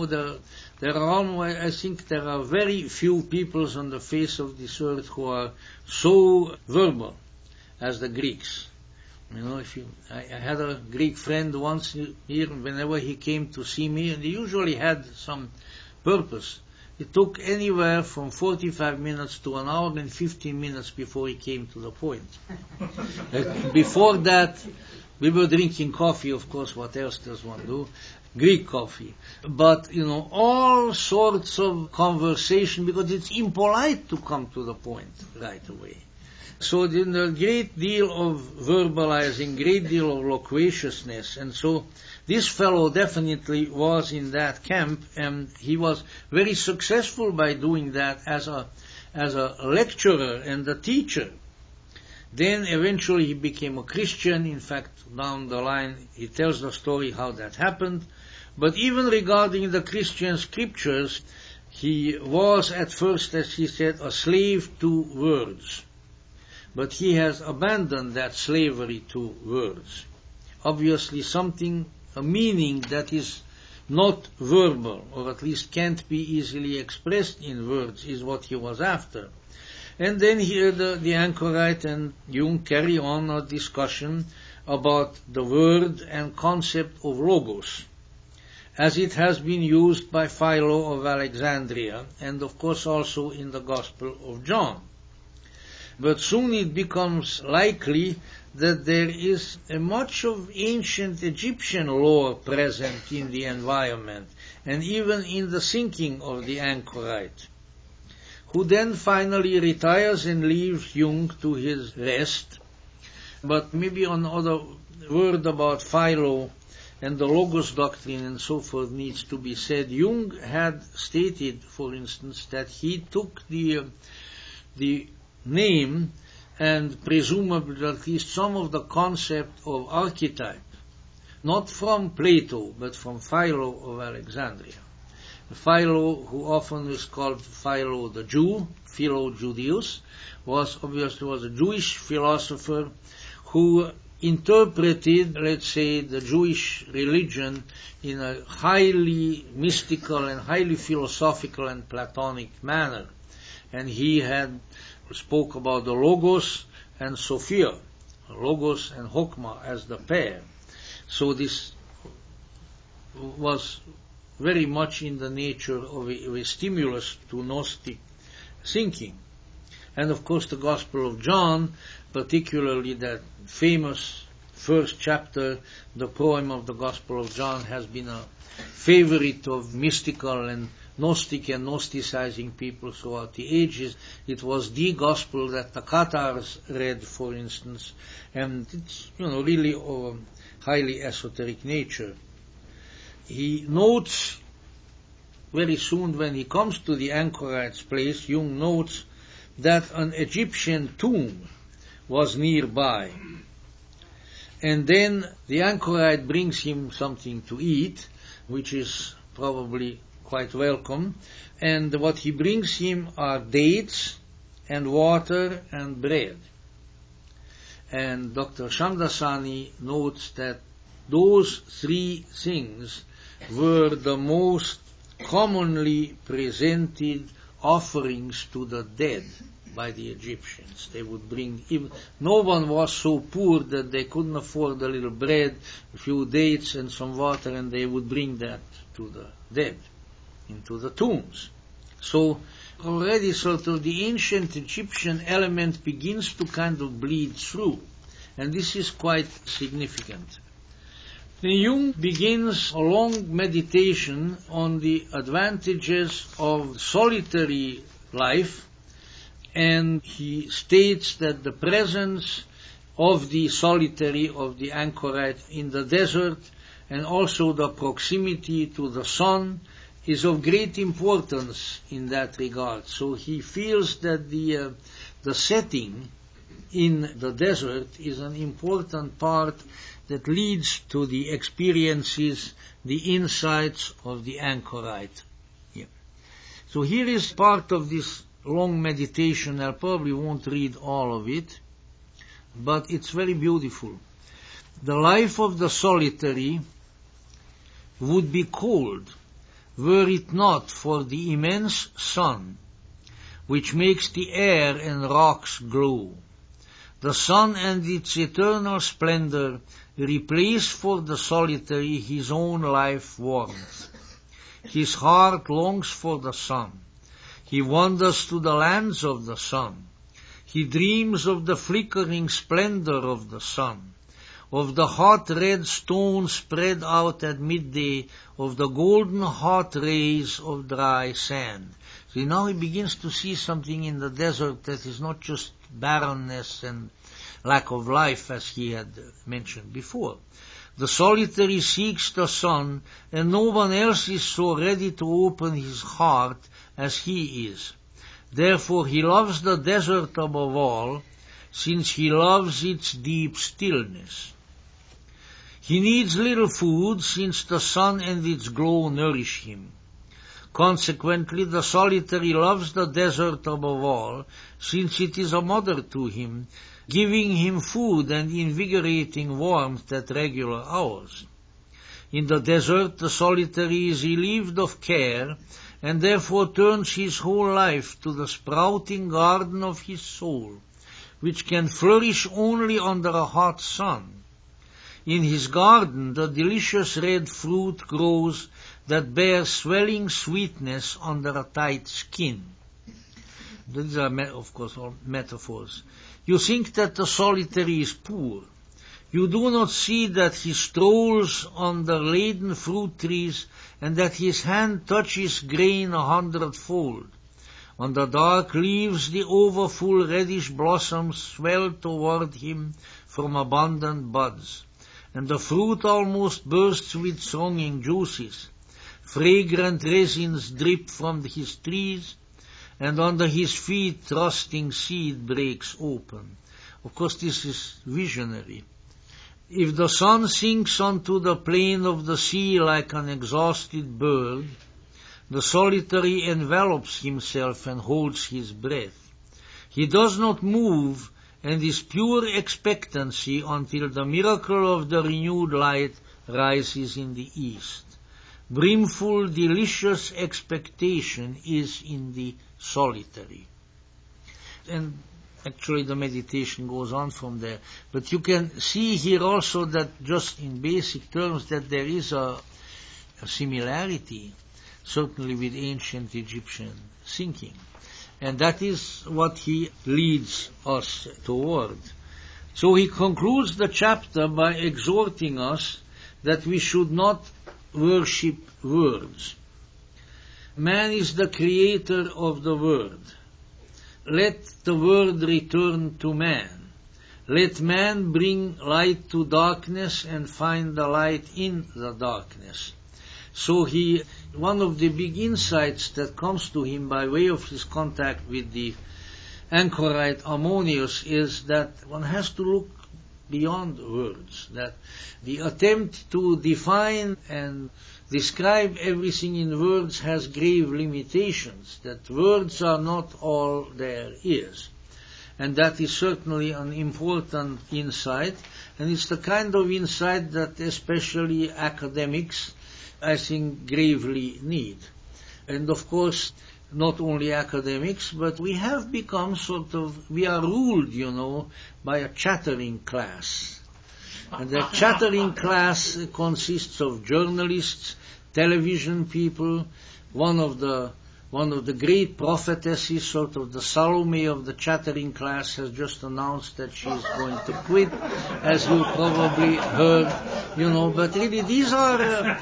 I think there are very few peoples on the face of this earth who are so verbal as the Greeks. I had a Greek friend once here, whenever he came to see me, and he usually had some purpose. It took anywhere from 45 minutes to an hour and 15 minutes before he came to the point. Before that, we were drinking coffee, of course, what else does one do? Greek coffee. But, all sorts of conversation, because it's impolite to come to the point right away. So a great deal of verbalizing, great deal of loquaciousness, and so this fellow definitely was in that camp, and he was very successful by doing that as a lecturer and a teacher. Then eventually he became a Christian. In fact, down the line he tells the story how that happened. But even regarding the Christian scriptures, he was at first, as he said, a slave to words. But he has abandoned that slavery to words. Obviously a meaning that is not verbal, or at least can't be easily expressed in words, is what he was after. And then here the anchorite and Jung carry on a discussion about the word and concept of logos, as it has been used by Philo of Alexandria, and of course also in the Gospel of John. But soon it becomes likely that there is a much of ancient Egyptian lore present in the environment, and even in the thinking of the anchorite, who then finally retires and leaves Jung to his rest. But maybe another word about Philo and the Logos doctrine and so forth needs to be said. Jung had stated, for instance, that he took the name and presumably at least some of the concept of archetype, not from Plato, but from Philo of Alexandria. Philo, who often is called Philo the Jew, Philo Judaeus, was a Jewish philosopher who interpreted, let's say, the Jewish religion in a highly mystical and highly philosophical and Platonic manner. And he had spoke about the Logos and Sophia, Logos and Chokmah as the pair. So this was very much in the nature of a stimulus to Gnostic thinking. And of course the Gospel of John, particularly that famous first chapter, the poem of the Gospel of John, has been a favorite of mystical and Gnostic and Gnosticizing people throughout the ages. It was the Gospel that the Cathars read, for instance, and it's really of a highly esoteric nature. He notes very soon when he comes to the anchorite's place, Jung notes that an Egyptian tomb was nearby. And then the anchorite brings him something to eat, which is probably quite welcome. And what he brings him are dates and water and bread. And Dr. Shamdasani notes that those three things were the most commonly presented offerings to the dead by the Egyptians. They would bring, no one was so poor that they couldn't afford a little bread, a few dates and some water, and they would bring that to the dead, into the tombs. So already sort of the ancient Egyptian element begins to kind of bleed through, and this is quite significant. Jung begins a long meditation on the advantages of solitary life, and he states that the presence of the solitary, of the anchorite in the desert, and also the proximity to the sun, is of great importance in that regard. So he feels that the setting in the desert is an important part that leads to the experiences, the insights of the anchorite. Yeah. So here is part of this long meditation. I probably won't read all of it, but it's very beautiful. The life of the solitary would be cold were it not for the immense sun, which makes the air and rocks glow. The sun and its eternal splendor replace for the solitary his own life warmth. His heart longs for the sun. He wanders to the lands of the sun. He dreams of the flickering splendor of the sun, of the hot red stones spread out at midday, of the golden hot rays of dry sand. So now he begins to see something in the desert that is not just barrenness and lack of life, as he had mentioned before. The solitary seeks the sun, and no one else is so ready to open his heart as he is. Therefore he loves the desert above all, since he loves its deep stillness. He needs little food, since the sun and its glow nourish him. Consequently, the solitary loves the desert above all, since it is a mother to him, giving him food and invigorating warmth at regular hours. In the desert, the solitary is relieved of care and therefore turns his whole life to the sprouting garden of his soul, which can flourish only under a hot sun. In his garden the delicious red fruit grows that bears swelling sweetness under a tight skin. These are, of course, all metaphors. You think that the solitary is poor. You do not see that he strolls on the laden fruit trees, and that his hand touches grain 100-fold. On the dark leaves the overfull reddish blossoms swell toward him from abundant buds, and the fruit almost bursts with thronging juices. Fragrant resins drip from his trees, and under his feet trusting seed breaks open. Of course, this is visionary. If the sun sinks onto the plain of the sea like an exhausted bird, the solitary envelops himself and holds his breath. He does not move and is pure expectancy until the miracle of the renewed light rises in the east. Brimful, delicious expectation is in the solitary. And actually the meditation goes on from there. But you can see here also that just in basic terms that there is a similarity, certainly with ancient Egyptian thinking. And that is what he leads us toward. So he concludes the chapter by exhorting us that we should not worship words. Man is the creator of the word. Let the word return to man. Let man bring light to darkness and find the light in the darkness. So one of the big insights that comes to him by way of his contact with the anchorite Ammonius is that one has to look beyond words, that the attempt to define and describe everything in words has grave limitations, that words are not all there is. And that is certainly an important insight, and it's the kind of insight that especially academics, I think, gravely need. And of course, not only academics, but we have become we are ruled, by a chattering class. And that chattering class consists of journalists, television people. One of the great prophetesses, sort of the Salome of the chattering class, has just announced that she is going to quit, as you probably heard, but really these are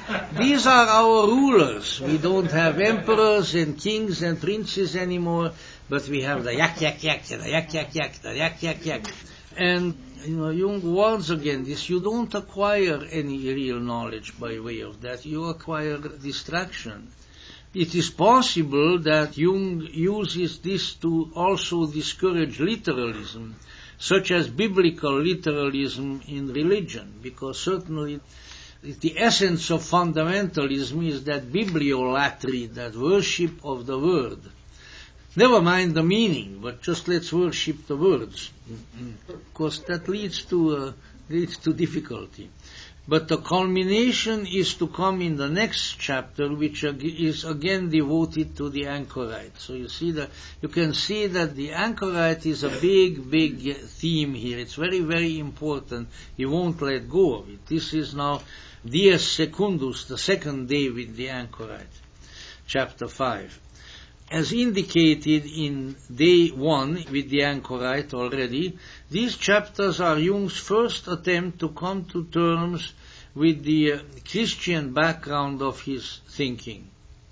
our rulers. We don't have emperors and kings and princes anymore, but we have the yak, yak, yak, the yak, yak, yak, the yak, yak, yak. And, Jung warns again this, you don't acquire any real knowledge by way of that, you acquire distraction. It is possible that Jung uses this to also discourage literalism, such as biblical literalism in religion, because certainly the essence of fundamentalism is that bibliolatry, that worship of the word. Never mind the meaning, but just let's worship the words. Of course, that leads to difficulty. But the culmination is to come in the next chapter, which is again devoted to the anchorite. So you can see that the anchorite is a big theme here. It's very, very important. He won't let go of it. This is now Dies Secundus, the second day with the anchorite, chapter 5. As indicated in day 1 with the anchorite already, these chapters are Jung's first attempt to come to terms with the Christian background of his thinking.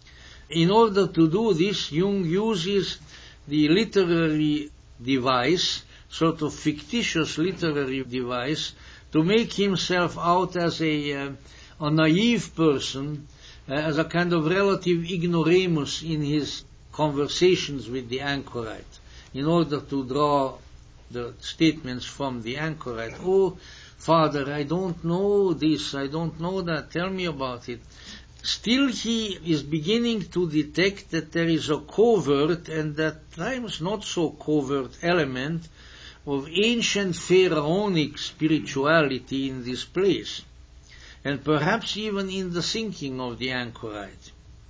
In order to do this, Jung uses the literary device, sort of fictitious literary device, to make himself out as a naive person, as a kind of relative ignoramus in his conversations with the anchorite, in order to draw the statements from the anchorite. Oh, Father, I don't know this, I don't know that, tell me about it. Still he is beginning to detect that there is a covert and at times not so covert element of ancient pharaonic spirituality in this place, and perhaps even in the thinking of the anchorite.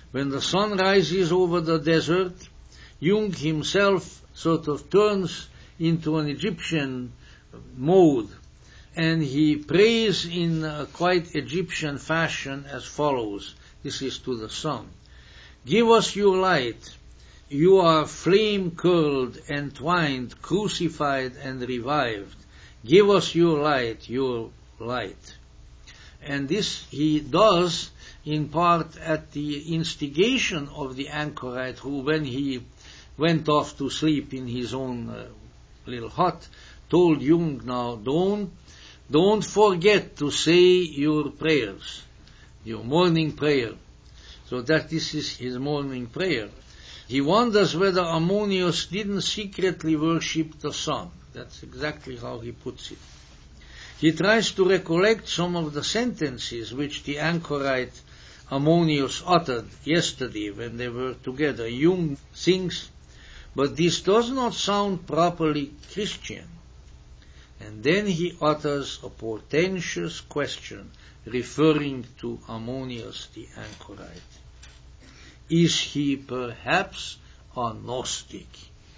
When the sun rises over the desert, Jung himself sort of turns into an Egyptian mode, and he prays in a quite Egyptian fashion as follows. This is to the sun. Give us your light. You are flame-curled, entwined, crucified, and revived. Give us your light, your light. And this he does in part at the instigation of the anchorite, who, when he went off to sleep in his own little hut, told Jung, now don't forget to say your prayers, your morning prayer. So that this is his morning prayer. He wonders whether Ammonius didn't secretly worship the sun. That's exactly how he puts it. He tries to recollect some of the sentences which the anchorite Ammonius uttered yesterday when they were together. Jung thinks, but this does not sound properly Christian. And then he utters a portentous question referring to Ammonius the anchorite. Is he perhaps a Gnostic?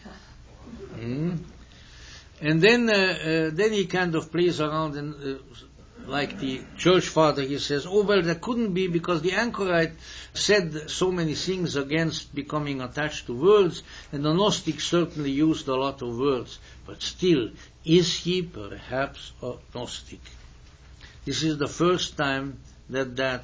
And then he kind of plays around and like the church father, he says, oh, well, that couldn't be because the anchorite said so many things against becoming attached to words, and the Gnostic certainly used a lot of words. But still, is he perhaps a Gnostic? This is the first time that that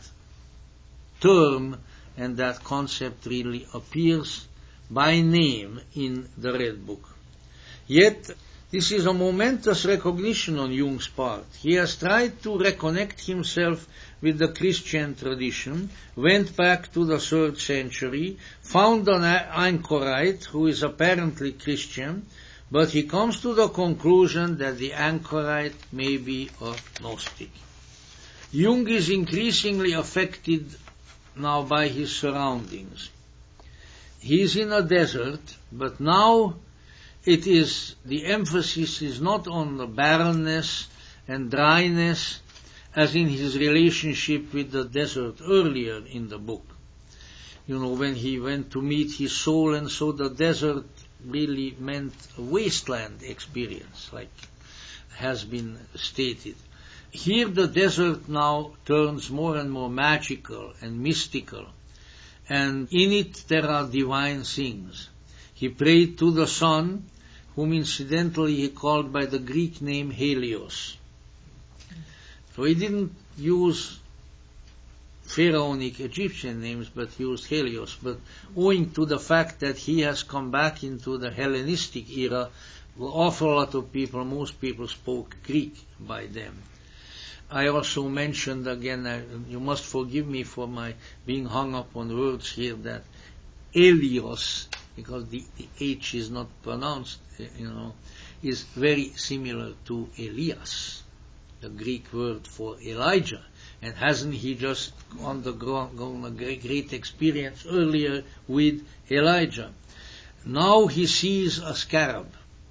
term and that concept really appears by name in the Red Book. Yet, this is a momentous recognition on Jung's part. He has tried to reconnect himself with the Christian tradition, went back to the 3rd century, found an anchorite who is apparently Christian, but he comes to the conclusion that the anchorite may be a Gnostic. Jung is increasingly affected now by his surroundings. He is in a desert, but now the emphasis is not on the barrenness and dryness as in his relationship with the desert earlier in the book. You know, when he went to meet his soul, and so the desert really meant a wasteland experience, like has been stated. Here the desert now turns more and more magical and mystical, and in it there are divine things. He prayed to the sun, whom incidentally he called by the Greek name Helios. So he didn't use pharaonic Egyptian names, but used Helios. But owing to the fact that he has come back into the Hellenistic era, an awful lot of people, most people spoke Greek by then. I also mentioned again, you must forgive me for my being hung up on words here, that Elios, because the H is not pronounced, is very similar to Elias, the Greek word for Elijah. And hasn't he just undergone a great experience earlier with Elijah? Now he sees a scarab,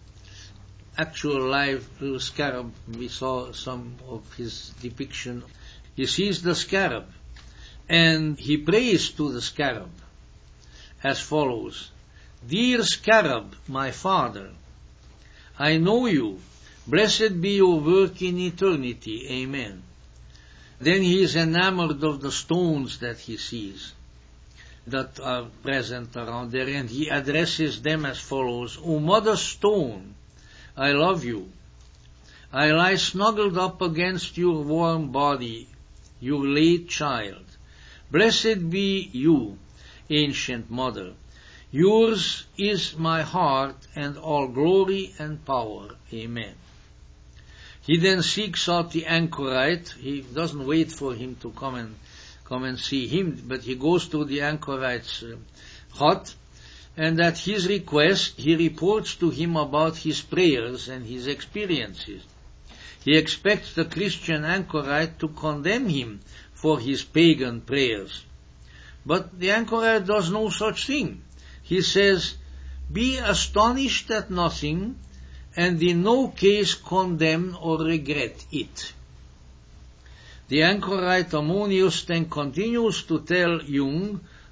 actual live little scarab. We saw some of his depiction. He sees the scarab, and he prays to the scarab as follows: Dear scarab, my father, I know you. Blessed be your work in eternity. Amen. Then he is enamored of the stones that he sees that are present around there, and he addresses them as follows: O mother stone, I love you. I lie snuggled up against your warm body, your late child. Blessed be you, ancient mother. Yours is my heart and all glory and power. Amen. He then seeks out the anchorite. He doesn't wait for him to come and see him, but he goes to the anchorite's hut, and at his request he reports to him about his prayers and his experiences. He expects the Christian anchorite to condemn him for his pagan prayers. But the anchorite does no such thing. He says, be astonished at nothing, and in no case condemn or regret it. The anchorite Ammonius then continues to tell Jung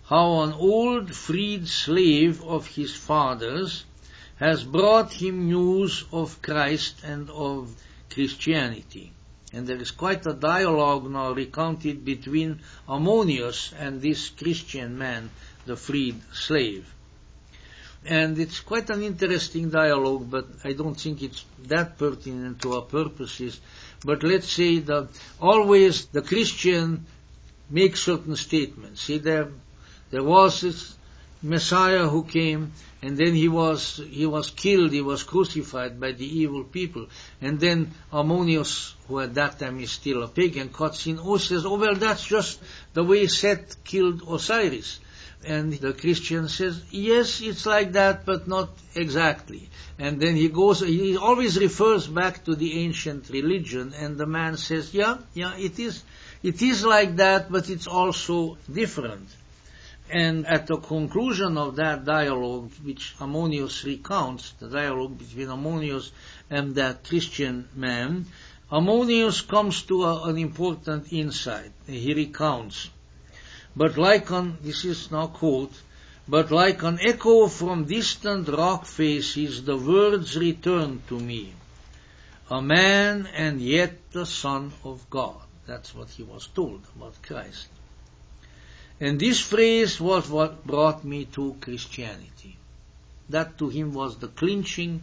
how an old freed slave of his father's has brought him news of Christ and of Christianity. And there is quite a dialogue now recounted between Ammonius and this Christian man, the freed slave. And it's quite an interesting dialogue, but I don't think it's that pertinent to our purposes. But let's say that always the Christian makes certain statements. See, there was this Messiah who came, and then he was killed, he was crucified by the evil people. And then Ammonius, who at that time is still a pagan, cuts in, says, well, that's just the way Seth killed Osiris. And the Christian says, yes, it's like that, but not exactly. And then he always refers back to the ancient religion, and the man says, yeah, it is like that, but it's also different. And at the conclusion of that dialogue, which Ammonius recounts, the dialogue between Ammonius and that Christian man, Ammonius comes to an important insight. He recounts, this is now quote, but like an echo from distant rock faces, the words return to me, a man and yet the Son of God. That's what he was told about Christ. And this phrase was what brought me to Christianity. That to him was the clinching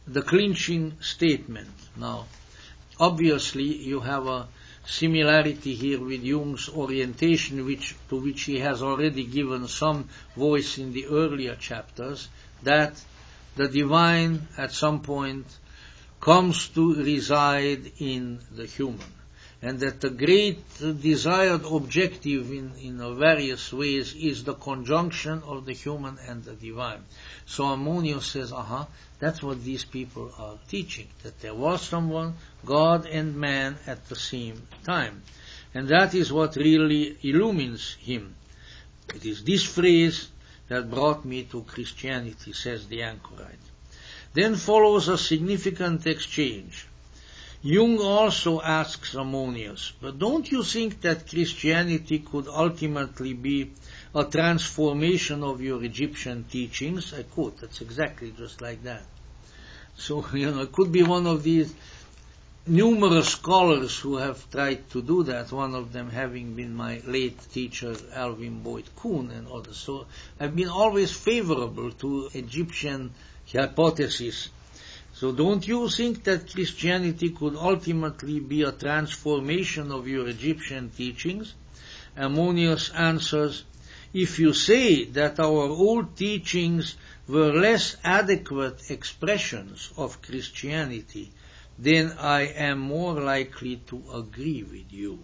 statement. Now, obviously, you have a similarity here with Jung's orientation, to which he has already given some voice in the earlier chapters, that the divine at some point comes to reside in the human, and that the great desired objective in various ways is the conjunction of the human and the divine. So Ammonius says, that's what these people are teaching, that there was someone, God and man at the same time. And that is what really illumines him. It is this phrase that brought me to Christianity, says the anchorite. Then follows a significant exchange. Jung also asks Ammonius, but don't you think that Christianity could ultimately be a transformation of your Egyptian teachings? I quote, that's exactly just like that. So, it could be one of these numerous scholars who have tried to do that, one of them having been my late teacher, Alvin Boyd Kuhn, and others. So I've been always favorable to Egyptian hypothesis. So don't you think that Christianity could ultimately be a transformation of your Egyptian teachings? Ammonius answers, if you say that our old teachings were less adequate expressions of Christianity, then I am more likely to agree with you.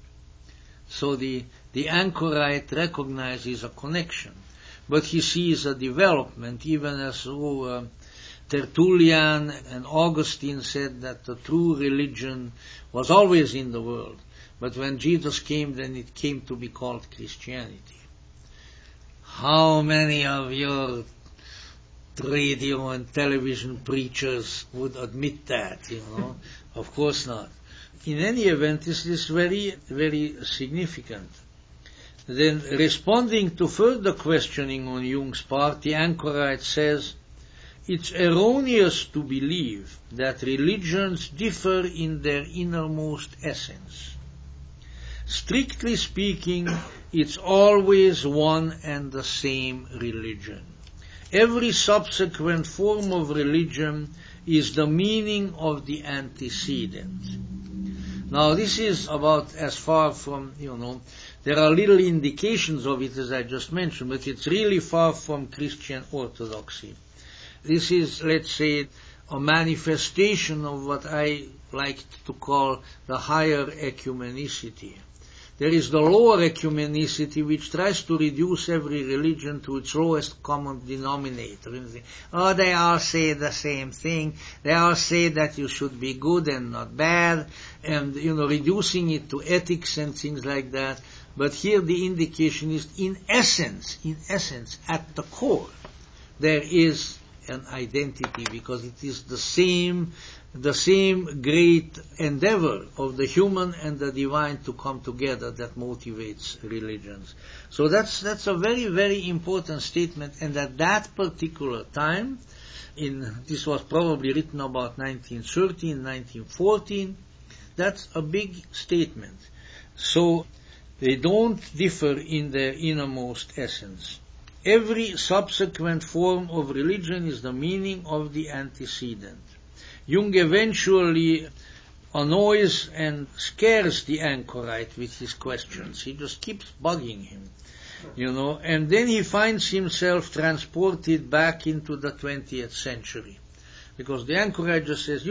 So the anchorite recognizes a connection, but he sees a development, even as Tertullian and Augustine said that the true religion was always in the world, but when Jesus came, then it came to be called Christianity. How many of your radio and television preachers would admit that, Of course not. In any event, this is very, very significant. Then, responding to further questioning on Jung's part, the anchorite says, it's erroneous to believe that religions differ in their innermost essence. Strictly speaking, it's always one and the same religion. Every subsequent form of religion is the meaning of the antecedent. Now, this is about as far from, there are little indications of it, as I just mentioned, but it's really far from Christian orthodoxy. This is, let's say, a manifestation of what I like to call the higher ecumenicity. There is the lower ecumenicity, which tries to reduce every religion to its lowest common denominator. They all say the same thing. They all say that you should be good and not bad, and, reducing it to ethics and things like that. But here the indication is, in essence, at the core, there is an identity, because it is the same great endeavor of the human and the divine to come together that motivates religions. So that's a very, very important statement, and at that particular time, this was probably written about 1913, 1914, that's a big statement. So they don't differ in their innermost essence. Every subsequent form of religion is the meaning of the antecedent. Jung eventually annoys and scares the anchorite with his questions. He just keeps bugging him, and then he finds himself transported back into the 20th century. Because the anchorite just says,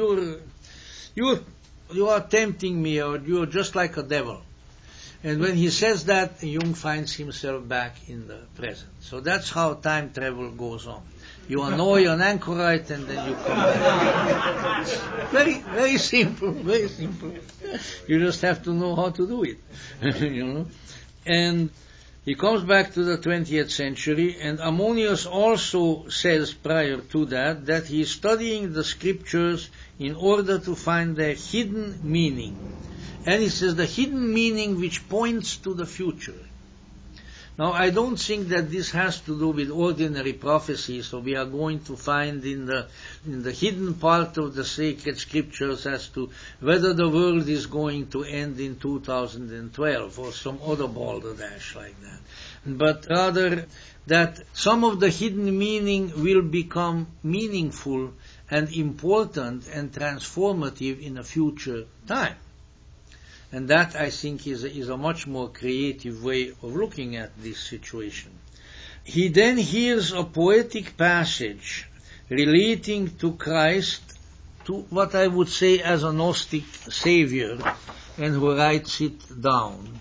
you are tempting me, or you are just like a devil. And when he says that, Jung finds himself back in the present. So that's how time travel goes on. You annoy an anchorite and then you come back. Very, very simple, very simple. You just have to know how to do it. And he comes back to the 20th century, and Ammonius also says prior to that he is studying the scriptures in order to find their hidden meaning. And he says the hidden meaning which points to the future. Now, I don't think that this has to do with ordinary prophecy, so we are going to find in the hidden part of the sacred scriptures as to whether the world is going to end in 2012 or some other balderdash like that. But rather that some of the hidden meaning will become meaningful and important and transformative in a future time. And that, I think, is a much more creative way of looking at this situation. He then hears a poetic passage relating to Christ, to what I would say as a Gnostic savior, and who writes it down.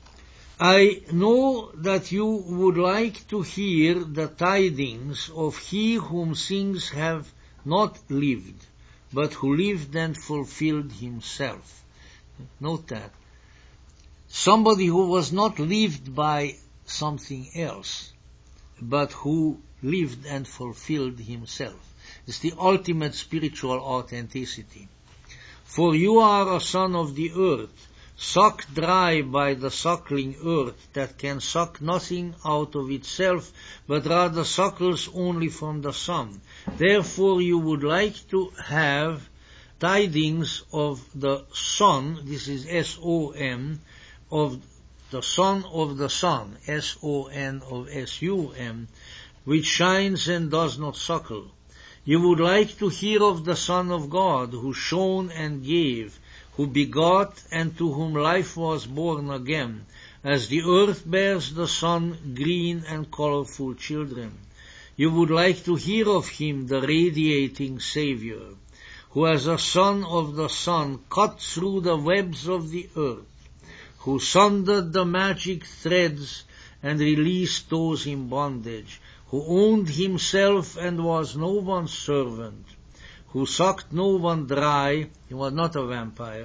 I know that you would like to hear the tidings of he whom things have not lived, but who lived and fulfilled himself. Note that. Somebody who was not lived by something else, but who lived and fulfilled himself. It's the ultimate spiritual authenticity. For you are a son of the earth, sucked dry by the suckling earth that can suck nothing out of itself, but rather suckles only from the sun. Therefore you would like to have tidings of the Son, this is S-O-N, of the Son of the Sun, S-O-N of S-U-M, which shines and does not suckle. You would like to hear of the Son of God, who shone and gave, who begot and to whom life was born again, as the earth bears the sun green and colorful children. You would like to hear of him, the radiating Savior, who as a son of the sun cut through the webs of the earth, who sundered the magic threads and released those in bondage, who owned himself and was no one's servant, who sucked no one dry, he was not a vampire,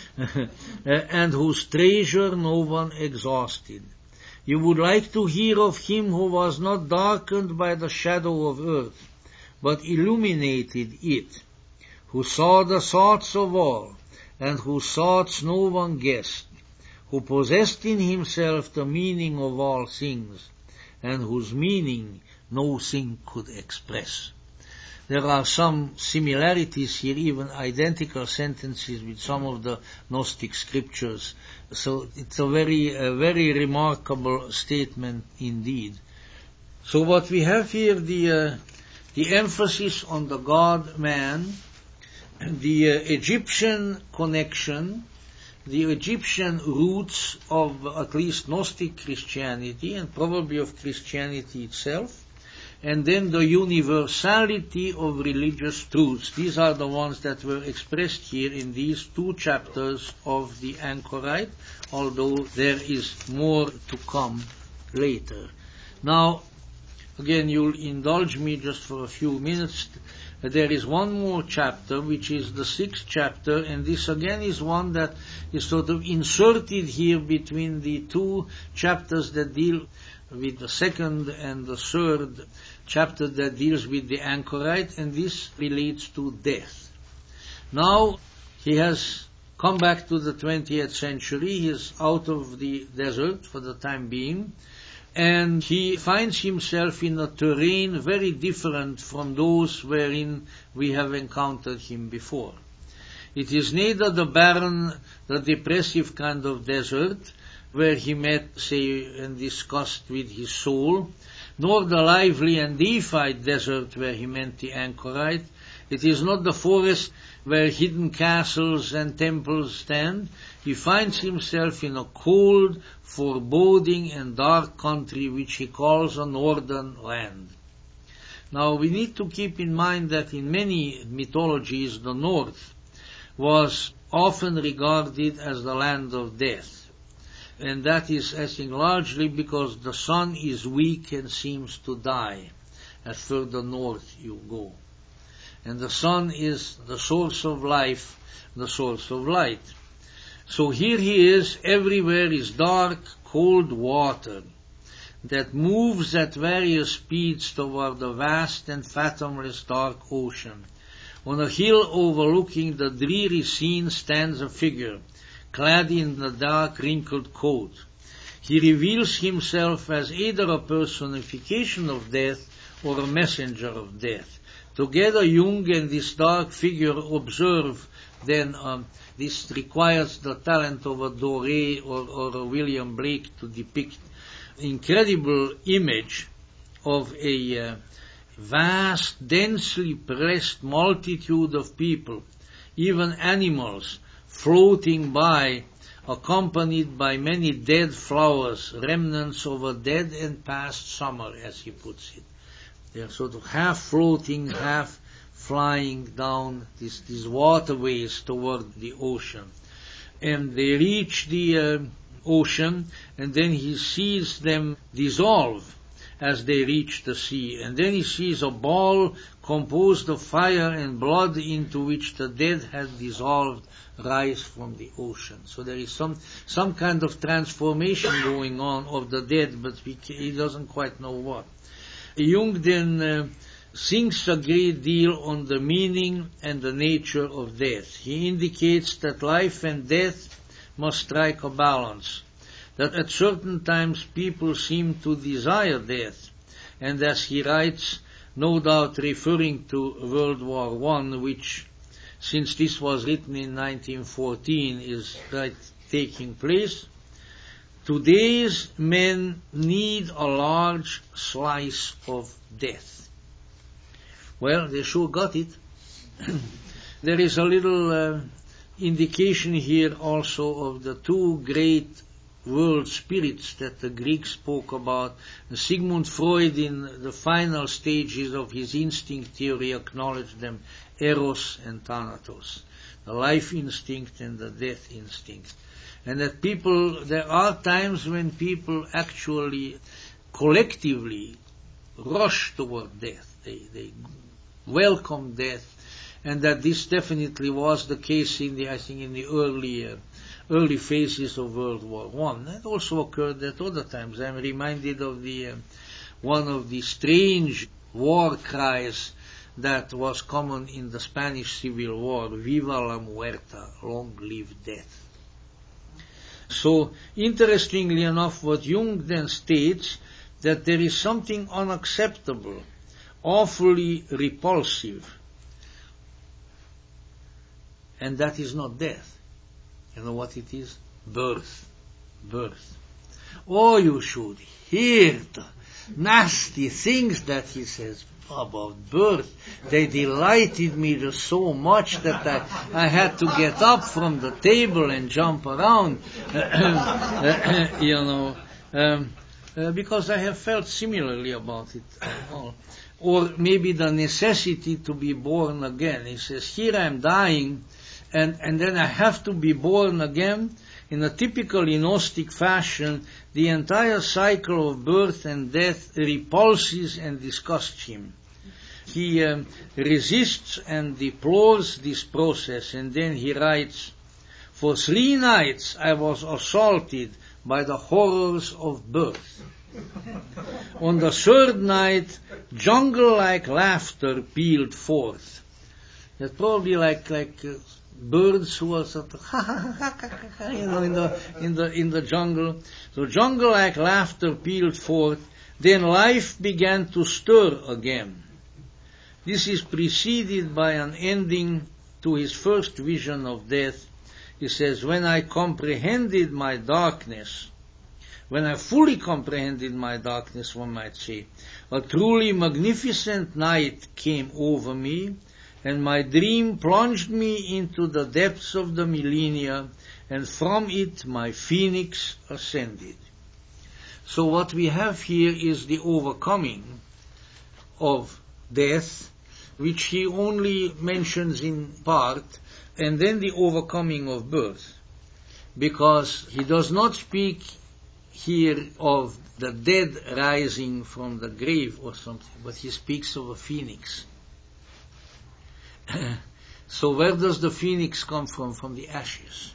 and whose treasure no one exhausted. You would like to hear of him who was not darkened by the shadow of earth, but illuminated it, who saw the thoughts of all, and whose thoughts no one guessed, who possessed in himself the meaning of all things, and whose meaning no thing could express. There are some similarities here, even identical sentences with some of the Gnostic scriptures. So it's a very remarkable statement indeed. So what we have here, the emphasis on the God-man, the Egyptian connection, the Egyptian roots of at least Gnostic Christianity and probably of Christianity itself, and then the universality of religious truths. These are the ones that were expressed here in these 2 chapters of the Anchorite, although there is more to come later. Now, again, you'll indulge me just for a few minutes. There is one more chapter, which is the 6th chapter, and this again is one that is sort of inserted here between the 2 chapters that deal with the second and the third chapter that deals with the anchorite, and this relates to death. Now, he has come back to the 20th century. He is out of the desert for the time being, and he finds himself in a terrain very different from those wherein we have encountered him before. It is neither the barren, the depressive kind of desert where he met, say, and discussed with his soul, nor the lively and deified desert where he met the anchorite. It is not the forest where hidden castles and temples stand. He finds himself in a cold, foreboding and dark country which he calls a northern land. Now we need to keep in mind that in many mythologies the north was often regarded as the land of death. And that is, I think, largely because the sun is weak and seems to die as further north you go. And the sun is the source of life, the source of light. So here he is, everywhere is dark, cold water that moves at various speeds toward the vast and fathomless dark ocean. On a hill overlooking the dreary scene stands a figure, clad in a dark wrinkled coat. He reveals himself as either a personification of death or a messenger of death. Together Jung and this dark figure observe, then this requires the talent of a Doré or a William Blake to depict incredible image of a vast, densely pressed multitude of people, even animals, floating by, accompanied by many dead flowers, remnants of a dead and past summer, as he puts it. They are sort of half floating, half flying down these waterways toward the ocean. And they reach the ocean, and then he sees them dissolve as they reach the sea. And then he sees a ball composed of fire and blood into which the dead had dissolved rise from the ocean. So there is some kind of transformation going on of the dead, but he doesn't quite know what. Jung then thinks a great deal on the meaning and the nature of death. He indicates that life and death must strike a balance, that at certain times people seem to desire death, and as he writes, no doubt referring to World War I, which, since this was written in 1914, is taking place, today's men need a large slice of death. Well, they sure got it. There is a little indication here also of the two great world spirits that the Greeks spoke about. Sigmund Freud, in the final stages of his instinct theory, acknowledged them, Eros and Thanatos, the life instinct and the death instinct. And that there are times when people actually collectively rush toward death. They welcome death, and that this definitely was the case in the early phases of World War I. That also occurred at other times. I'm reminded of one of the strange war cries that was common in the Spanish Civil War, "Viva la muerta," long live death. So, interestingly enough, what Jung then states, that there is something unacceptable, awfully repulsive, and that is not death. You know what it is? Birth. Birth. Oh, you should hear the nasty things that he says about birth. They delighted me just so much that I had to get up from the table and jump around, because I have felt similarly about it all. Or maybe the necessity to be born again. He says, here I am dying, and then I have to be born again. In a typically Gnostic fashion, the entire cycle of birth and death repulses and disgusts him. He resists and deplores this process, and then he writes, "For 3 nights I was assaulted by the horrors of birth." On the third night, jungle-like laughter pealed forth. That's probably like birds who are sort of in the jungle. So jungle-like laughter pealed forth. Then life began to stir again. This is preceded by an ending to his first vision of death. He says, when I comprehended my darkness, when I fully comprehended my darkness, one might say, a truly magnificent night came over me, and my dream plunged me into the depths of the millennia, and from it my phoenix ascended. So what we have here is the overcoming of death, which he only mentions in part, and then the overcoming of birth, because he does not speak here of the dead rising from the grave or something, but he speaks of a phoenix. So where does the phoenix come from? From the ashes.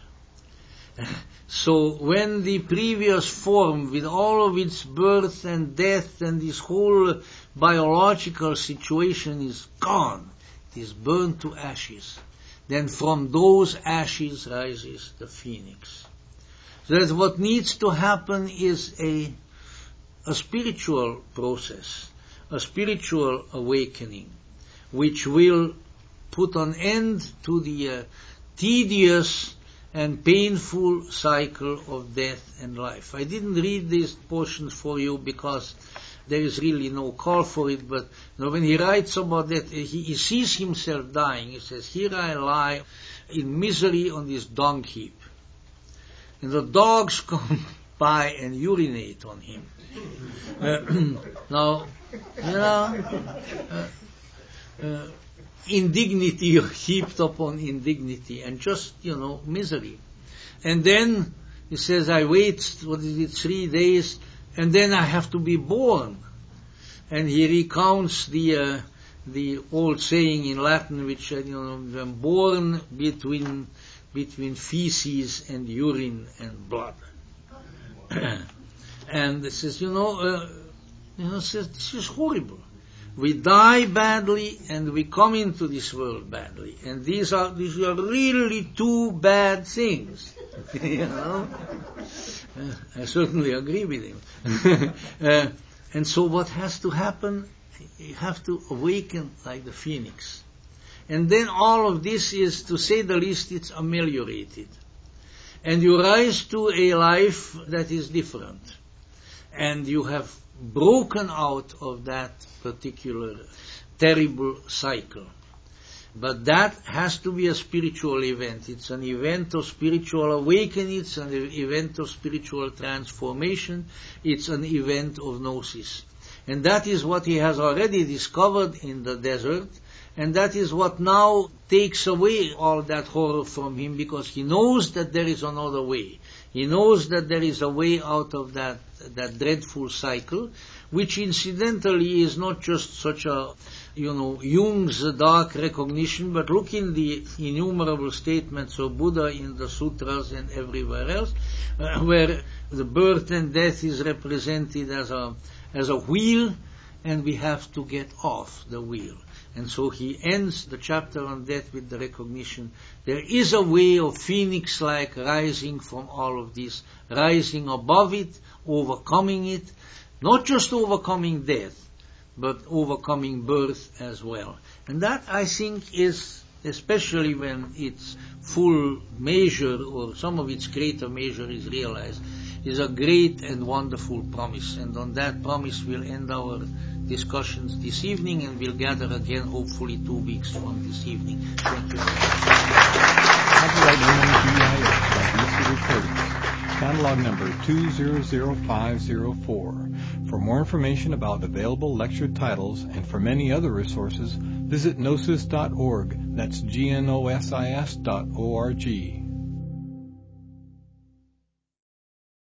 So when the previous form, with all of its birth and death and this whole biological situation is gone, it is burned to ashes, then from those ashes rises the phoenix. So that what needs to happen is a spiritual process, a spiritual awakening, which will put an end to the tedious and painful cycle of death and life. I didn't read these portions for you because there is really no call for it, but when he writes about that, he sees himself dying. He says, here I lie in misery on this dung heap, and the dogs come by and urinate on him. Now, indignity heaped upon indignity, and just, misery. And then he says, I wait, 3 days, and then I have to be born. And he recounts the old saying in Latin, which, when born between feces and urine and blood. And it says, says, this is horrible. We die badly and we come into this world badly, and these are really two bad things. I certainly agree with him. And so what has to happen? You have to awaken like the phoenix, and then all of this is, to say the least, it's ameliorated, and you rise to a life that is different, and you have broken out of that particular terrible cycle. But that has to be a spiritual event. It's an event of spiritual awakening, it's an event of spiritual transformation, it's an event of gnosis. And that is what he has already discovered in the desert, and that is what now takes away all that horror from him, because he knows that there is another way. He knows that there is a way out of that dreadful cycle, which incidentally is not just such a, Jung's dark recognition, but look in the innumerable statements of Buddha in the sutras and everywhere else, where the birth and death is represented as a wheel, and we have to get off the wheel. And so he ends the chapter on death with the recognition there is a way of phoenix-like rising from all of this, rising above it, overcoming it, not just overcoming death, but overcoming birth as well. And that, I think, is, especially when its full measure, or some of its greater measure is realized, is a great and wonderful promise. And on that promise we'll end our discussions this evening, and we'll gather again hopefully 2 weeks from this evening. Thank you very much. Copyright NMBIS by BC Recordings. Catalog number 200504. For more information about available lecture titles and for many other resources, visit gnosis.org. That's gnosis.org.